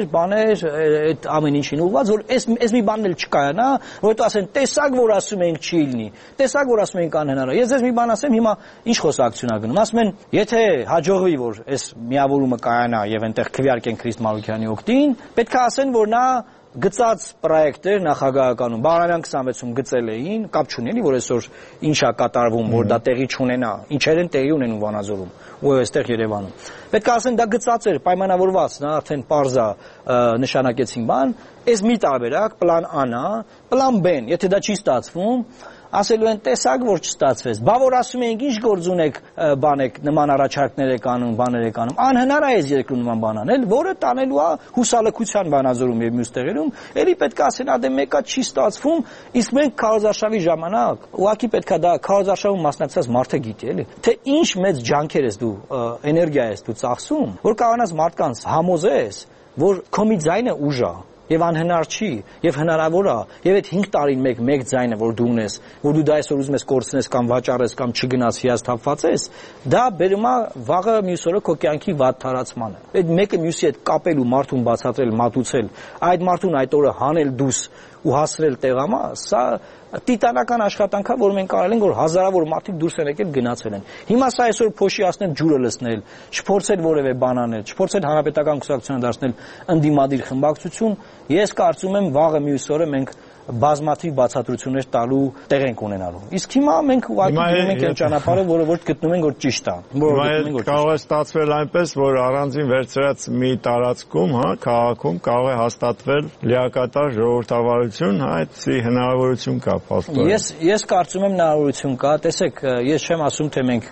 էր այդ ամեն ինչին ուղղված, որ այս այս մի բանն էլ չկայանա, որ ասեն տեսակ որ ասում ենք չի լինի, տեսակ որ ասում ենք անհնար է։ Ես ձեզ մի բան ասեմ, հիմա ինչ խոսակցություն ա գնում։ Ասում են, եթե հաջողվի որ այս միավորումը կայանա եւ այնտեղ քվեարկեն Քրիստ Մարուկյանի օգտին, պետք է ասեն, որ նա գծած պրոյեկտեր նախագահականում Բաղրամյան քսանվեցում գծել էին, կապ չունի, որ այսօր ինչա կատարվում, որ դա տեղի չունենա, ինչեր են տեղի ունենում Վանաձորում ու այստեղ Երևանում։ Պետք է ասեն դա գծած էր, պայմանավորված, նա արդեն պարզա նշանակեցին բան, այս մի տարբերակ, պլան A-ն, պլան B-ն, եթե դա չի ստացվում, ասելու են տեսակ որ չստացվեց։ Բա որ ասում ենք ինչ գործ ունեք բան եք նման առաջարկներ եք անում, բաներ եք անում։ Անհնար է այս երկրում նման բան անել, որը տանելու է հուսալքության Վանաձորում եւ մյուս տեղերում։ Էլի պետք է ասեն, ադե մեկա չի ստացվում, իսկ մենք քարոզարշավի ժամանակ ուղղակի պետք է դա քարոզարշավում մասնակցած մարդը գիտի, էլի, թե ինչ մեծ ջանքեր ես դու, էներգիա ես դու ծախսում, որ կարողանաս մարդկանց համոզես, որ քո մի ձայնը ուժ է եւ անհնար չի եւ հնարավոր է եւ այդ հինգ տարին մեկ մեկ ձայնը որ դու ունես որ դու դա այսօր ուզում ես կորցնես կամ վաճառես կամ չգնաս հիասթափվածես դա բերում է վաղը մյուս օրը քո կյանքի վատ թարացմանը այդ մեկը մյուսի հետ կապել ու մարդուն բացատրել մատուցել այդ մարդուն այդ օրը հանել դուս ու հասրել տեղամա սա տիտանական աշխատանք է որ մենք արել ենք որ հազարավոր մարդիկ դուրս են եկել գնացել են հիմա սա այսօր փոշի ասնել ջուրը լցնել չփորձել որևէ բան անել չփորձել հանրապետական կուսակցությունը դարձնել ընդդիմադիր խմբակցություն ես կարծում եմ վաղը մյուս օրը մենք բազմաթիվ բացատրություններ տալու տեղ ենք ունենալու։ Իսկ հիմա մենք ուղղակի գնում ենք այն ճանապարհը, որը որ գտնում ենք որ ճիշտ է։ Որ կարող է ստացվել այնպես, որ առանձին վերցրած մի տարածքում, հա, քաղաքում կարող է հաստատվել լիակատար ժողովրդավարություն, հա, այդի հնարավորություն կա փաստորեն։ Ես ես կարծում եմ հնարավորություն կա, տեսեք, ես չեմ ասում թե մենք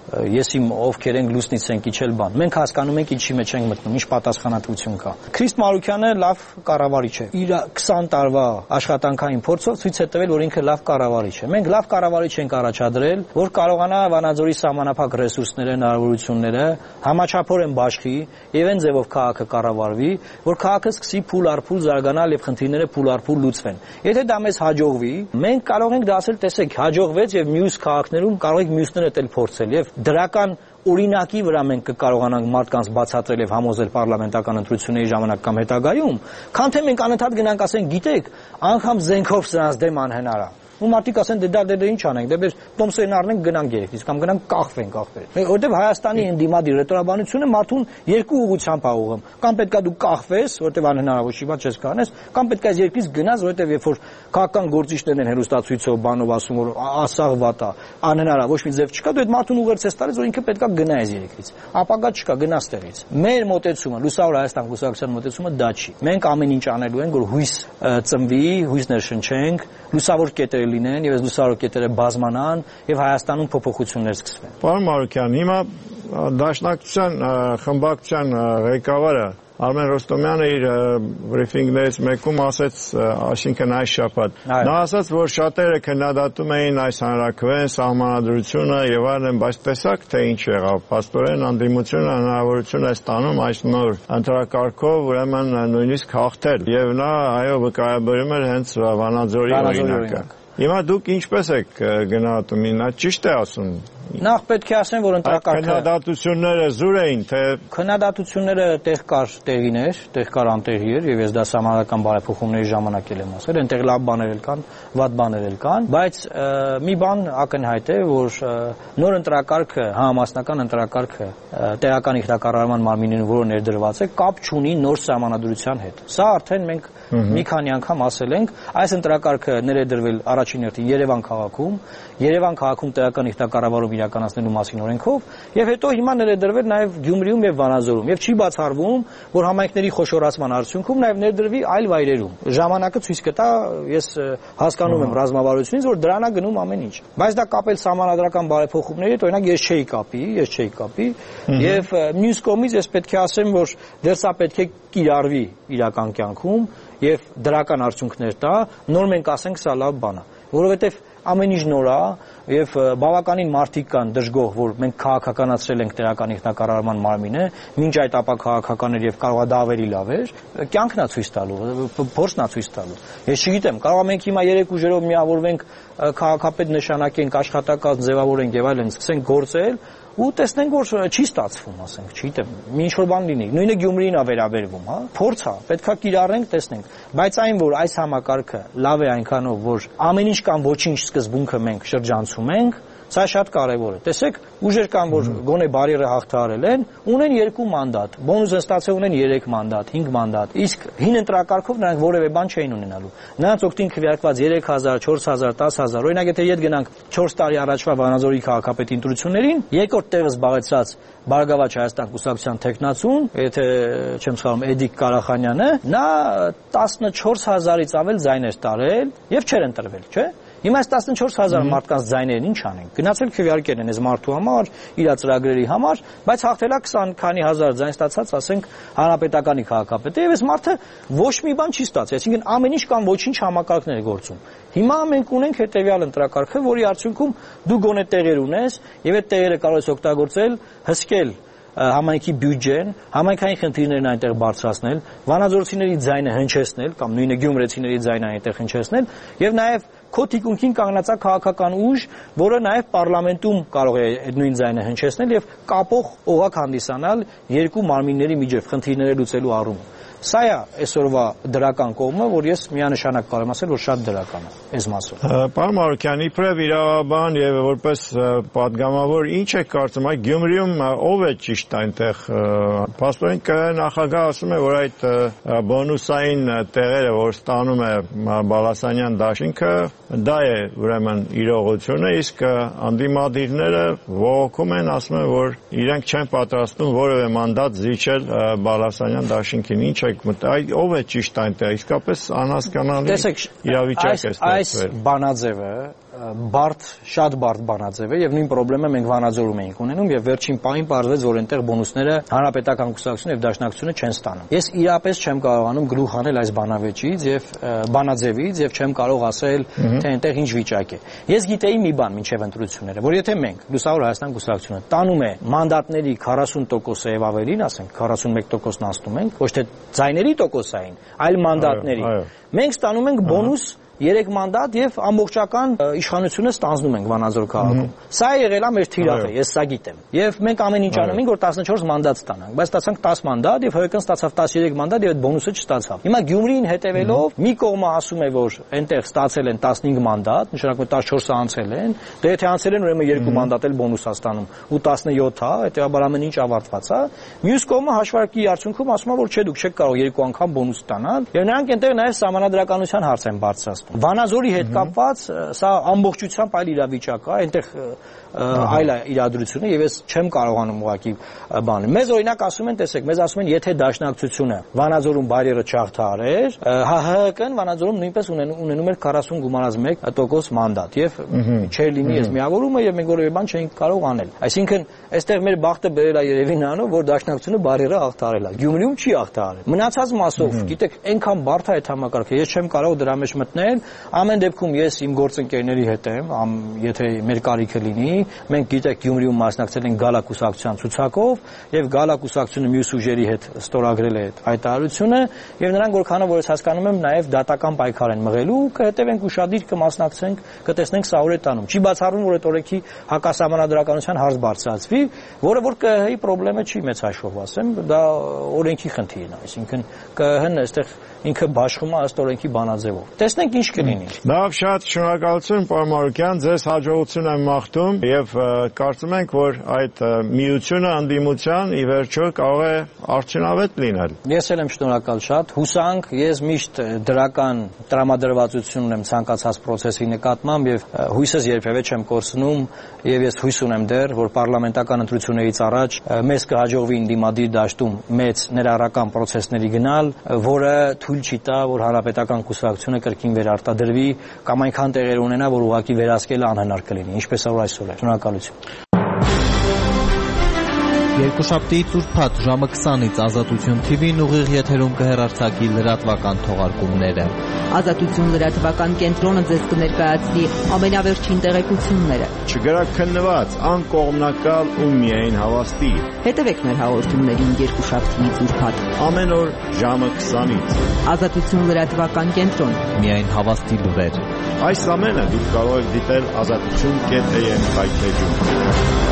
ես իմ ովքեր ենք լուսնից ենք իջել բան։ Մենք հասկանում ենք ինչի մեջ ենք մտնում, ինչ պատասխանատվություն կա։ Քրիստ Մարուկյանը լավ կառավարիչ է։ Իր քսան տարվա աշխատանքային փորձով ցույց է տվել, որ ինքը լավ կառավարիչ է։ Մենք լավ կառավարիչ ենք առաջադրել, որ կարողանա Վանաձորի սահմանափակ ռեսուրսները, հնարավորությունները համաչափորեն բաշխի եւ այն ձևով քաղաքը կառավարվի, որ քաղաքը սկսի փուլ առ փուլ զարգանալ եւ խնդիրները փուլ առ փուլ լուծվեն։ Եթե դա մեզ հաջողվի, մենք կարող ենք դա ասել, տեսեք, հաջողվեց եւ մյուս քաղաքներում կարող ենք մյուսները էլ փորձել եւ դրական օրինակի վրա մենք կկարողանանք մարդկանց բացատրել եւ համոզել պարլամենտական ընտրությունների ժամանակ կամ հետագայում, քան թե մենք անընդհատ գնանք ասենք, գիտեք, անգամ զենքով սրանց դեմ անհնար է։ Ու մարդիկ ասեն դե դա դե ինչ անենք, դե մեր տոմսերն առնենք գնանք երեքից կամ գնանք կախվենք ախպեր։ Որտեւ Հայաստանի ընդդիմադիր ռետորաբանությունը մարդուն երկու ուղղությամբ է ուղղում։ Կամ պետքա դու կախվես, որտեւ անհնարավոր չի, բայց չես կանես, կամ պետքա այս երկրից գնաս, որտեւ երբ որ քաղաքական գործիչներն են հերոստացույցով բանով ասում որ ասաղ վատ է, անհնար է, ոչ մի ձև չկա, դու այդ մարդուն ուղերձ ես տալիս, որ ինքը պետքա գնա այս երկրից։ Ապագա չկա, գնաս տեղից։ Մեր մոտեցումը, Լուսավոր Հայաստան կուսակցության մոտեցումը դա չի։ Մենք ամեն ինչ անելու ենք, որ հույս ծնվի, հույսներ շնչենք, լուսավոր կետեր լինեն եւ այս լուսավոր կետերը բազմանան եւ Հայաստանում փոփոխություններ սկսվեն։ Պարոն Մարուկյան, հիմա Դաշնակցության խմբակցության ղեկավարը Արմեն Ռոստոմյանը իր բրիֆինգներից մեկում ասաց, այսինքն այս շաբաթ, նա ասաց, որ շատերը քննադատում էին այս հանրաքվեն, սահմանադրությունը եւ այլն, բայց տեսակ թե ինչ եղավ, փաստորեն անդիմությունը հնարավորություն է ստանում այս նոր ընտրակարգով, ուրեմն նույնիսկ հաղթել եւ նա այո վկայաբերում էր հենց Վանաձորի օրինակը։ Հիմա դուք ինչպես եք գնահատում, նա ճիշտ է ասում։ Նախ պետք է ասեմ, որ ընտրակարգը քննադատությունները զուր էին, թե քննադատությունները տեղ կար տեղին էր, տեղ կար անտեղի էր եւ ես դա համանական բարեփոխումների ժամանակ էլ եմ ասել, այնտեղ լավ բաներ էլ կան, վատ բաներ էլ կան, բայց մի բան ակնհայտ է, որ նոր ընտրակարգը, համամասնական ընտրակարգը տեղական ինքնակառավարման մարմինին, որը ներդրված է, կապ չունի նոր սահմանադրության հետ։ Սա արդեն մենք մի քանի անգամ ասել ենք, այս ընտրակարգը ներդրվել առաջին հերթին Երևան քաղաքում, Երևան քաղաքում տեղական ինքնակառավարում իրականացնելու մասին օրենքով եւ հետո հիմա ներդրվել նաեւ Գյումրիում եւ Վանաձորում եւ չի բացառվում որ համայնքների խոշորացման արդյունքում նաեւ ներդրվի այլ վայրերում ժամանակը ցույց կտա ես հասկանում եմ ռազմավարությունից որ դրանա գնում ամեն ինչ բայց դա կապել սահմանադրական բարեփոխումների հետ օրինակ ես չէի կապի ես չէի կապի եւ մյուս կողմից ես պետք է ասեմ որ դեռ սա պետք է կիրառվի իրական կյանքում եւ դրական արդյունքներ տա նոր մենք ասենք սա լավ բան է որովհետեւ ամեն ինչ նոր է եւ բավականին մարդիկ կան դժգոհ, որ մենք քաղաքականացրել ենք տեղական ինքնակառավարման մարմինը, մինչ այդ ապաքաղաքականներ եւ կարող է դա ավելի լավ էր, կյանքն է ցույց տալու, փորձն է ցույց տալու։ Ես չգիտեմ, կարող է մենք հիմա երեք ուժերով միավորվենք, քաղաքապետ նշանակենք, աշխատակազմ ձևավորենք եւ այլն, սկսենք գործել ու տեսնենք, որ չի ստացվում, ասենք, չգիտեմ, մի ինչ-որ բան լինի։ Նույնը Գյումրին է վերաբերվում, հա։ Փորձ է, պետքա կիրառենք, տեսնենք։ Բայց այն, որ այս համակարգը լավ է այնքանով, որ ամեն ինչ կամ ոչինչ սկզբունքը մենք շրջանցում ենք, սա շատ կարևոր է։ Տեսեք, ուժեր կան, որ գոնե բարիերը հաղթահարել են, ունեն երկու մանդատ, բոնուսը ստացել ունեն երեք մանդատ, հինգ մանդատ։ Իսկ հին ընտրակարգով նրանք որևէ բան չէին ունենալու։ Նրանց օգտին քվեարկված երեք հազար, չորս հազար, դաս հազար, օրինակ եթե ետ գնանք չորս տարի առաջվա Վանաձորի քաղաքապետի ընտրություններին, երկրորդ տեղը զբաղեցրած Բարգավաճ Հայաստան կուսակցության տեխնացուն, եթե չեմ սխալվում, Էդիկ Կարախանյանը, նա տասնչորս հազարից ավել ձայներ տարել եւ չէր ընտրվել, չէ՞։ Հիմա այս տասնչորս հազար մարդկանց ձայներն ինչ անենք։ Գնացել քվեարկել են այս մարդու համար, իր ծրագրերի համար, բայց հաղթելա քսան քանի հազար ձայն ստացած, ասենք, հանրապետականի քաղաքապետը եւ այս մարդը ոչ մի բան չի ստացել, այսինքն ամեն ինչ կամ ոչինչ համակարգներ է գործում։ Հիմա մենք ունենք հետեւյալ ընտրակարգը, որի արդյունքում դու գոնե տեղեր ունես եւ այդ տեղերը կարող ես օգտագործել, հսկել համայնքի բյուջեն, համայնքային խնդիրներն այնտեղ բարձրացնել, վանաձորցիների ձայնը հնչեցնել կամ նույնը գյումրեցիների ձայնը այնտեղ հնչեցնել եւ նաեւ քո թիկունքին կանգնածա քաղաքական ուժ, որը նաեւ պարլամենտում կարող է այդ նույն ձայնը հնչեցնել եւ կապող օղակ հանդիսանալ երկու մարմինների միջև խնդիրները լուծելու առումով։ Սա է այսօրվա դրական կողմը, որ ես միանշանակ կարող եմ ասել, որ շատ դրական է այս մասով։ Պարոն Մարուկյան, իբրև իրավաբան եւ որպես պատգամավոր, ինչ է կարծում, այդ Գյումրիում ով է ճիշտ այնտեղ։ Փաստորեն նախագահը ասում է, որ այդ բոնուսային տեղերը, որ ստանում է Բալասանյան դաշինքը, դա է ուրեմն իրողությունը, իսկ անդիմադիրները ողոքում են, ասում են, որ իրենք չեն պատրաստվում որևէ մանդատ զիջել Բալասանյան դաշինքին։ Ինչ Այդ ով է ճիշտ այնտեղ, իսկապես անհասկանալի իրավիճակ է ստեղծվել։ Այս բանաձևը բարդ, շատ բարդ բանաձև է եւ նույն խնդրեմը մենք Վանաձորում էինք ունենում եւ վերջին պահին պարզվեց, որ այնտեղ բոնուսները հանրապետական կուսակցությունը եւ դաշնակցությունը չեն ստանում։ Ես իրապես չեմ կարողանում գլուխ հանել այս բանավեճից եւ բանաձևից եւ չեմ կարող ասել, թե այնտեղ ինչ վիճակ է։ Ես գիտեի մի բան մինչեւ ընտրությունները, որ եթե մենք Լուսավոր Հայաստան կուսակցությունը տանում է մանդատների քառասուն տոկոսը եւ ավելին, ասենք քառասունմեկ տոկոսն անցնում ենք, ոչ թե ձայների տոկոսային, այլ մանդատների։ Մենք ստանում ենք բոնուս երեք մանդատ եւ ամբողջական իշխանությունը ստանձնում ենք Վանաձոր քաղաքում։ Սա եղել է մեր թիրախը, ես սա գիտեմ։ Եվ մենք ամեն ինչ անում ենք, որ տասնչորս մանդատ ստանանք, բայց ստացանք տաս մանդատ եւ ՀԿ-ն ստացավ տասներեք մանդատ եւ այդ բոնուսը չստացավ։ Հիմա Գյումրիին հետեւելով մի կողմը ասում է, որ այնտեղ ստացել են տասնհինգ մանդատ, նշանակում է տասնչորսը անցել են, դե եթե անցել են, ուրեմն երկու մանդատ էլ բոնուս է ստանում ու տասնյոթ է, հետեւաբար ամեն ինչ ավարտված է։ Մյուս կողմը հաշվարկի արդյունքում ասում է, որ չէ, դուք չեք կարող երկու անգամ բոնուս ստանալ եւ նրանք այնտեղ նաեւ սահմանադրականության հարց են բարձրացնում։ Վանաձորի հետ կապված սա ամբողջությամբ այլ իրավիճակ է, այնտեղ այլ իրադրություն է եւ ես չեմ կարողանում ուղղակի բան։ Մեզ օրինակ ասում են, տեսեք, մեզ ասում են, եթե դաշնակցությունը Վանաձորում բարիերը չհաղթահարեր, ՀՀԿ-ն Վանաձորում նույնպես ունենում էր քառասուն գումարած մեկ տոկոս մանդատ եւ չէր լինի այս միավորումը եւ մենք որևէ բան չէինք կարող անել։ Այսինքն, այստեղ մեր բախտը բերել է երևի նրանով, որ դաշնակցությունը բարիերը հաղթահարել է։ Գյումրիում չի հաղթահարել։ Մնացած մասով, գիտեք, այնքան բարդ է այդ համակարգը, ես չեմ կարող դրա մեջ մտնել։ Ամեն դեպքում ես իմ գործընկերների հետ եմ, եթե մեր կարիքը լինի, մենք գիտեք Գյումրիում մասնակցել ենք Գալա կուսակցության ցուցակով եւ Գալա կուսակցությունը մյուս ուժերի հետ ստորագրել է այդ հայտարարությունը եւ նրանք որքանով որ ես հասկանում եմ նաեւ դատական պայքար են մղելու, կհետևենք ուշադիր կմասնակցենք, կտեսնենք սա ուր է տանում։ Չի բացառվում, որ այդ օրենքի հակասահմանադրականության հարց բարձրացվի, որը որ ԿՀ-ի խնդրեմը չի մեծ հաշվով ասեմ, դա օրենքի խնդիրն է, այսինքն ԿՀ-ն այստեղ ինքը բաշխում է ըստ օրենքի բանաձևով։ Տեսնենք ինչ կլինի։ Լավ, շատ շնորհակալություն, պարոն Մարուկյան, ձեզ հաջողություն եմ մաղթում եւ կարծում ենք, որ այդ միությունը անդիմության ի վերջո կարող է արդյունավետ լինել։ Ես էլ եմ շնորհակալ շատ։ Հուսանք, ես միշտ դրական տրամադրվածություն ունեմ ցանկացած process-ի նկատմամբ եւ հույսս երբեւե չեմ կորցնում եւ ես հույս ունեմ դեռ, որ պարլամենտական ընտրություններից առաջ մեզ կհաջողվի ինդիմադիր դաշտում մեծ ներառական process-ների գնալ, որը թույլ չի տա, որ հանրապետական կուսակցությունը կրկին վերարտադրվի կամ այնքան տեղեր ունենա, որ ուղղակի վերահսկելը անհնար կլինի, ինչպես որ այսօր է։ Շնորհակալություն։ Երկուշաբթի ծուրփաթ ժամը քսանից Ազատություն թի վին ուղիղ եթերում կհեռարձակի լրատվական թողարկումները։ Ազատություն լրատվական կենտրոնը ձեզ կներկայացնի ամենավերջին տեղեկությունները։ Չգրաքննված, անկողմնակալ ու միայն հավաստի։ Հետևեք մեր հաղորդումներին երկուշաբթի ծուրփաթ ամեն օր ժամը քսանից։ Ազատություն լրատվական կենտրոն։ Միայն հավաստի լուրեր։ Այս ամենը դուք կարող եք դիտել ազատություն կետ էյ էմ հայտարարում։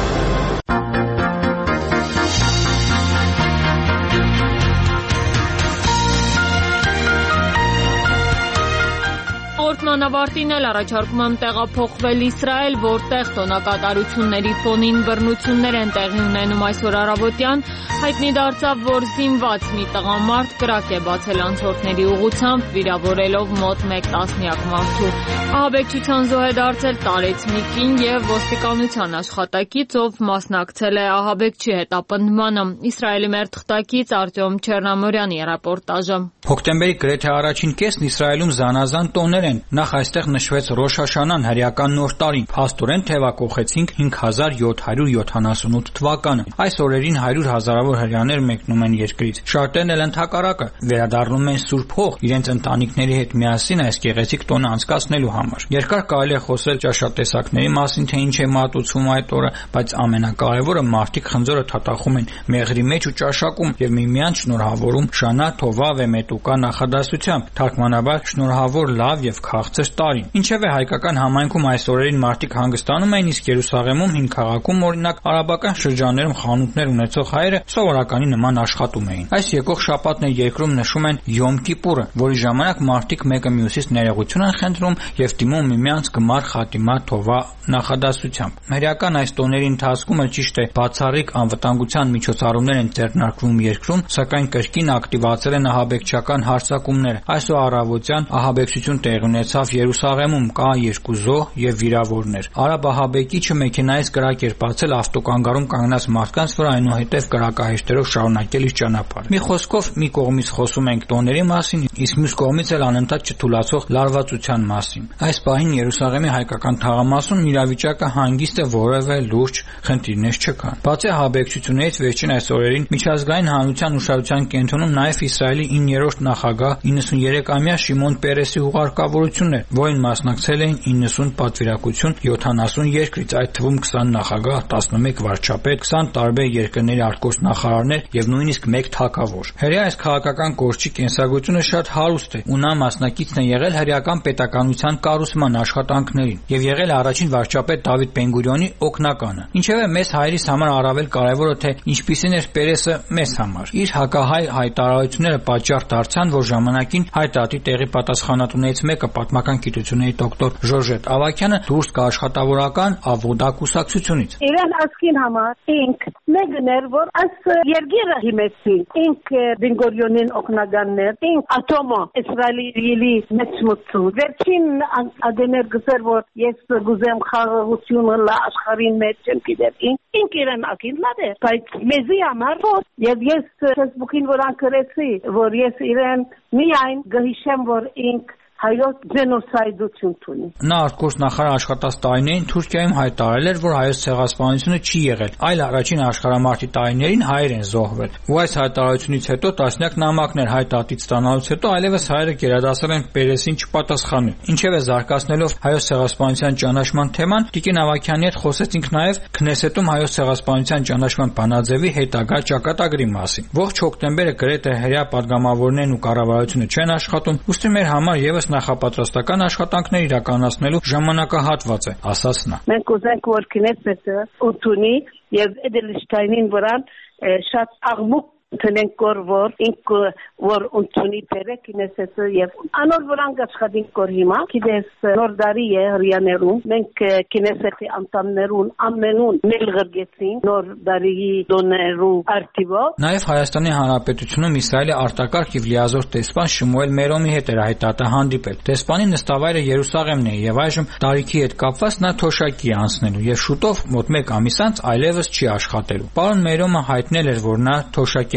Ավարտին էլ առաջարկում եմ տեղափոխվել Իսրայել, որտեղ տոնակատարությունների ֆոնին բռնություններ են տեղի ունենում այսօր առավոտյան, հայտնի դարձավ, որ զինված մի տղամարդ կրակ է բացել անցորդների ուղղությամբ, վիրավորելով մոտ մեկ տասնյակ մարդու։ Ահաբեկչության զոհ է դարձել տարեց մի կին եւ ոստիկանության աշխատակից, ով մասնակցել է ահաբեկչի հետապնդմանը։ Իսրայելի մեր թղթակից Արտյոմ Չեռնամորյանի ռեպորտաժը։ Հոկտեմբերի գրեթե առաջին կեսն Իսրայելում զանազան տոներ են։ Նախ այստեղ նշվեց Ռոշ Հաշանան, հրեական նոր տարին։ Փաստորեն թեվակողեցինք հինգ հազար յոթ հարյուր յոթանասունութ թվականը։ Այս օրերին հարյուր հազարավոր հրեաներ մեկնում են երկրից։ Շատերն էլ ընդհակառակը վերադառնում են Սուրբ Հող իրենց ընտանիքների հետ միասին այս գեղեցիկ տոնը անցկացնելու համար։ Երկար կարելի է խոսել ճաշատեսակների մասին, թե ինչ է մատուցվում այդ օրը, բայց ամենակարևորը մարդիկ խնձորը թաթախում են մեղրի մեջ ու ճաշակում եւ միմյանց շնորհավորում Շանա Թովա Վեմետուկա նախադասությամբ, թարգմանաբար շնորհավոր լավ եւ քաղցր տարին։ Ինչևէ հայկական համայնքում այս օրերին մարդիկ հանգստանում էին, իսկ Երուսաղեմում հին քաղաքում օրինակ արաբական շրջաններում խանութներ ունեցող հայերը սովորականի նման աշխատում էին։ Այս եկող շաբաթն է երկրում նշում են Յոմ Կիպուրը, որի ժամանակ մարդիկ մեկը մյուսից ներողություն են խնդրում եւ դիմում միմյանց գմար խատիմա Թովա նախադասությամբ։ Հերական այս տոների ընթացքում էլ ճիշտ է բացառիկ անվտանգության միջոցառումներ են ձեռնարկվում երկրում, սակայն կրկին ակտիվացել են ահաբեկչական հարձակումները։ Այսօր առավոտյան ահաբեկչություն տեղի ունեցավ Երուսաղեմում, կա երկու զոհ եւ վիրավորներ։ Արաբ ահաբեկիչը մեքենայից կրակ էր բացել ավտոկանգարում կանգնած մարդկանց վրա, այնուհետև կրակահեշտերով շարունակել իր ճանապարհը։ Մի խոսքով մի կողմից խոսում ենք տոների մասին, իսկ մյուս կողմից էլ անընդհատ չթուլացող լարվածության մասին։ Այս պահին Երուսաղեմի հայկական թաղամասում իրավիճակը հանգիստ է, որևէ լուրջ խնդիրներ չկան։ Բացի ահաբեկչությունից վերջին այս օրերին միջազգային հանրության ուշադրության կենտրոնում նաև Իսրայելի իններորդ նախագահ իննսուներեքամյա Շիմոն Պերեսի հուղարկավորությունն է, որին մասնակցել էին իննսուն պատվիրակություն յոթանասուն երկրից, այդ թվում քսան նախագահ, տասնմեկ վարչապետ, քսան տարբեր երկրների արտգործնախարարներ եւ նույնիսկ մեկ թագավոր։ Հերյա այս քաղաքական կորչի կենսագրությունը շատ հարուստ է, ու նա մասնակիցն է եղել հրեական պետականության կառուցման աշխատանքներին եւ եղել առաջին վարչապետ Դավիթ Բեն-Գուրիոնի օգնականը։ Ինչևէ մեզ հայերիս համար առավել կարևոր է, թե ինչպիսին էր Պերեսը մեզ համար։ Իր հակահայ հայտարարությունները պատճառ դարձան, որ ժամանակին հայտարարի տեղի պատասխանատուներից մեկը պատմական գիտությունների դոկտոր Ժորժետ Ավակյանը դուրս կա աշխատավորական Ավոդա կուսակցությունից։ Իրան ասկին համար ինք մեգներ, որ աս երգիրը հիմեցի, ինք Բեն-Գուրիոնին օգնականներ, ինք ատոմո Իսրայելի մեծմուծու։ Վերջին ադեներ գսեր, որ ես գուզեմ խաղաղությունը լա աշխարհին մեջ եմ գիտեմ, ինք իրան ակին լադեր, բայց մեզի համար որ եւ ես Facebook-ին որ անկրեցի, որ ես իրան միայն գհիշեմ, որ ինք հայոց գենոսայդություն ունի։ Նա արտգործնախարար աշխատած տարիներին Թուրքիայում հայտարարել էր, որ հայոց ցեղասպանությունը չի եղել, այլ առաջին աշխարհամարտի տարիներին հայեր են զոհվել։ Ու այս հայտարարությունից հետո տասնյակ նամակներ հայտարարից ստանալուց հետո այլևս հայերը գերադասել են Պերեսին չպատասխանել։ Ինչևէ զարգացնելով հայոց ցեղասպանության ճանաչման թեման, Տիկին Ավակյանի հետ խոսեցինք նաև Քնեսետում հայոց ցեղասպանության ճանաչման բանաձևի հետագա ճակատագրի մասին։ Ողջ հոկտեմբերը գրեթե հրեա падգամավորներն ու կառավարությունը չեն աշխատում, ուստի մեր համար եւս նախապատրաստական աշխատանքներ իրականացնելու ժամանակահատված է, ասաց նա։ Մենք ուզենք որ Քնեսետը ուտունի եւ Էդելշտայնին վրան շատ աղմուկ տնենք կոր որ ինք որ ունցունի պերեք ինեսեցը եւ անոր վրան աշխատին կոր հիմա գիտես նոր դարի է հրյաներում մենք կինեսետի անտամներուն ամենուն մելղրգեցին նոր դարի դոներու արտիվո նաեւ Հայաստանի Հանրապետությունում Իսրայելի արտակարգ եւ լիազոր տեսփան Շմուել Մերոմի հետ էր հայտարարը հանդիպել տեսփանի նստավայրը Երուսաղեմն է եւ այժմ տարիքի հետ կապված նա թոշակի է անցնելու եւ շուտով մոտ մեկ ամիս անց այլևս չի աշխատելու։ Պարոն Մերոմը հայտնել էր, որ նա թոշակի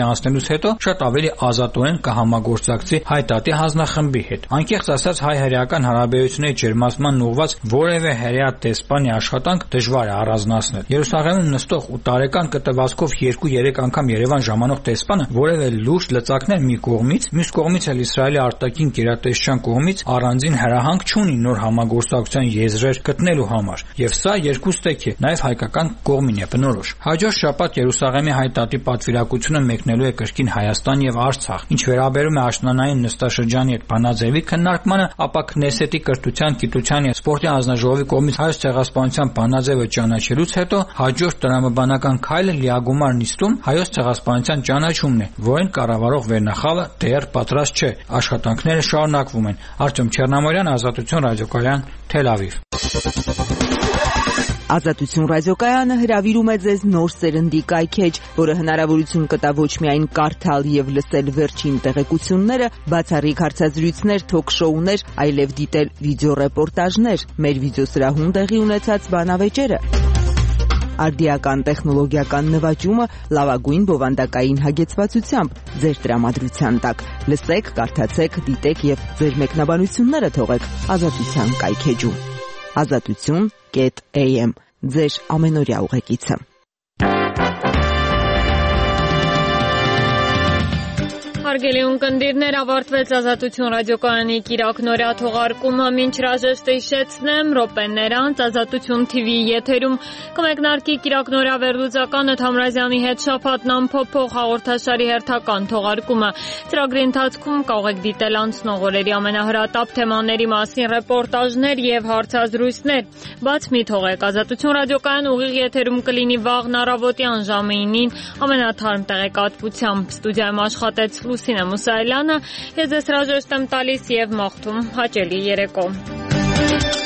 փաստարկի անցնելուց հետո շատ ավելի ազատորեն կհամագործակցի Հայ-Տատի հանձնախմբի հետ։ Անկեղծ ասած, հայ-հրեական հարաբերությունների ջերմացման ուղղված որևէ հրեա դեսպանի աշխատանք դժվար է առանձնացնել։ Երուսաղեմում նստող ու տարեկան կտվածքով երկու-երեք անգամ Երևան ժամանող դեսպանը որևէ լուրջ լծակներ մի կողմից, մյուս կողմից էլ Իսրայելի արտաքին գերատեսչության կողմից առանձին հրահանգ չունի նոր համագործակցության եզրեր գտնելու համար, եւ սա երկու ստեյք է, նաեւ հայկական կողմին է բնորոշ։ Հաջորդ շաբաթ Երուսաղեմի Հայ-Տատի պատվիրակությունը մեկնելու է կրկին Հայաստան եւ Արցախ։ Ինչ վերաբերում է աշնանային նստաշրջանի հետ բանաձևի քննարկմանը, ապա Քնեսետի կրթության, գիտության եւ սպորտի հանձնաժողովի կողմից հայոց ցեղասպանության բանաձևը ճանաչելուց հետո հաջորդ տրամաբանական քայլը լիագումար նիստում հայոց ցեղասպանության ճանաչումն է, որին կառավարող վերնախավը դեռ պատրաստ չէ։ Աշխատանքները շարունակվում են։ Արտյոմ Չեռնամորյան, Ազատություն ռադիոկայան, Թել Ավիվ։ Ազատություն ռադիոկայանը հրավիրում է ձեզ նոր սերնդի կայքեջ, որը հնարավորություն կտա ոչ միայն կարդալ եւ լսել վերջին տեղեկությունները, բացառիկ հարցազրույցներ, թոք-շոուներ, այլև դիտել վիդեոռեպորտաժներ, մեր վիդեոսրահում տեղի ունեցած բանավեճերը, արդիական տեխնոլոգիական նվաճումը լավագույն բովանդակային հագեցվածությամբ ձեր տրամադրության տակ։ Լսեք, կարդացեք, դիտեք եւ ձեր մեկնաբանությունները թողեք Ազատության կայքեջում։ Ազատություն am ձեր ամենօրյա ուղեկիցը։ Հարգելի ունկնդիրներ, ավարտվեց Ազատություն ռադիոկայանի կիրակնօրյա թողարկումը, մինչ հրաժեշտը հիշեցնեմ, րոպեներ անց Ազատություն թիվիի եթերում կմեկնարկի կիրակնօրյա վերլուծականը Թամրազյանի հետ շաբաթն ամփոփող հաղորդաշարի հերթական թողարկումը։ Ծրագրի ընթացքում կարող եք դիտել անցնող օրերի ամենահրատապ թեմաների մասին ռեպորտաժներ եւ հարցազրույցներ։ Բաց մի թողեք, Ազատություն ռադիոկայան ուղիղ եթերում կլինի վաղն առավոտյան ժամը ինին ամենաթարմ տեղեկատվությամբ։ Ստուդիայում աշխատեց Լուսինե Մուսայելյանը, ես ձեզ հրաժեշտ եմ տալիս եւ մաղթում հաճելի երեկո։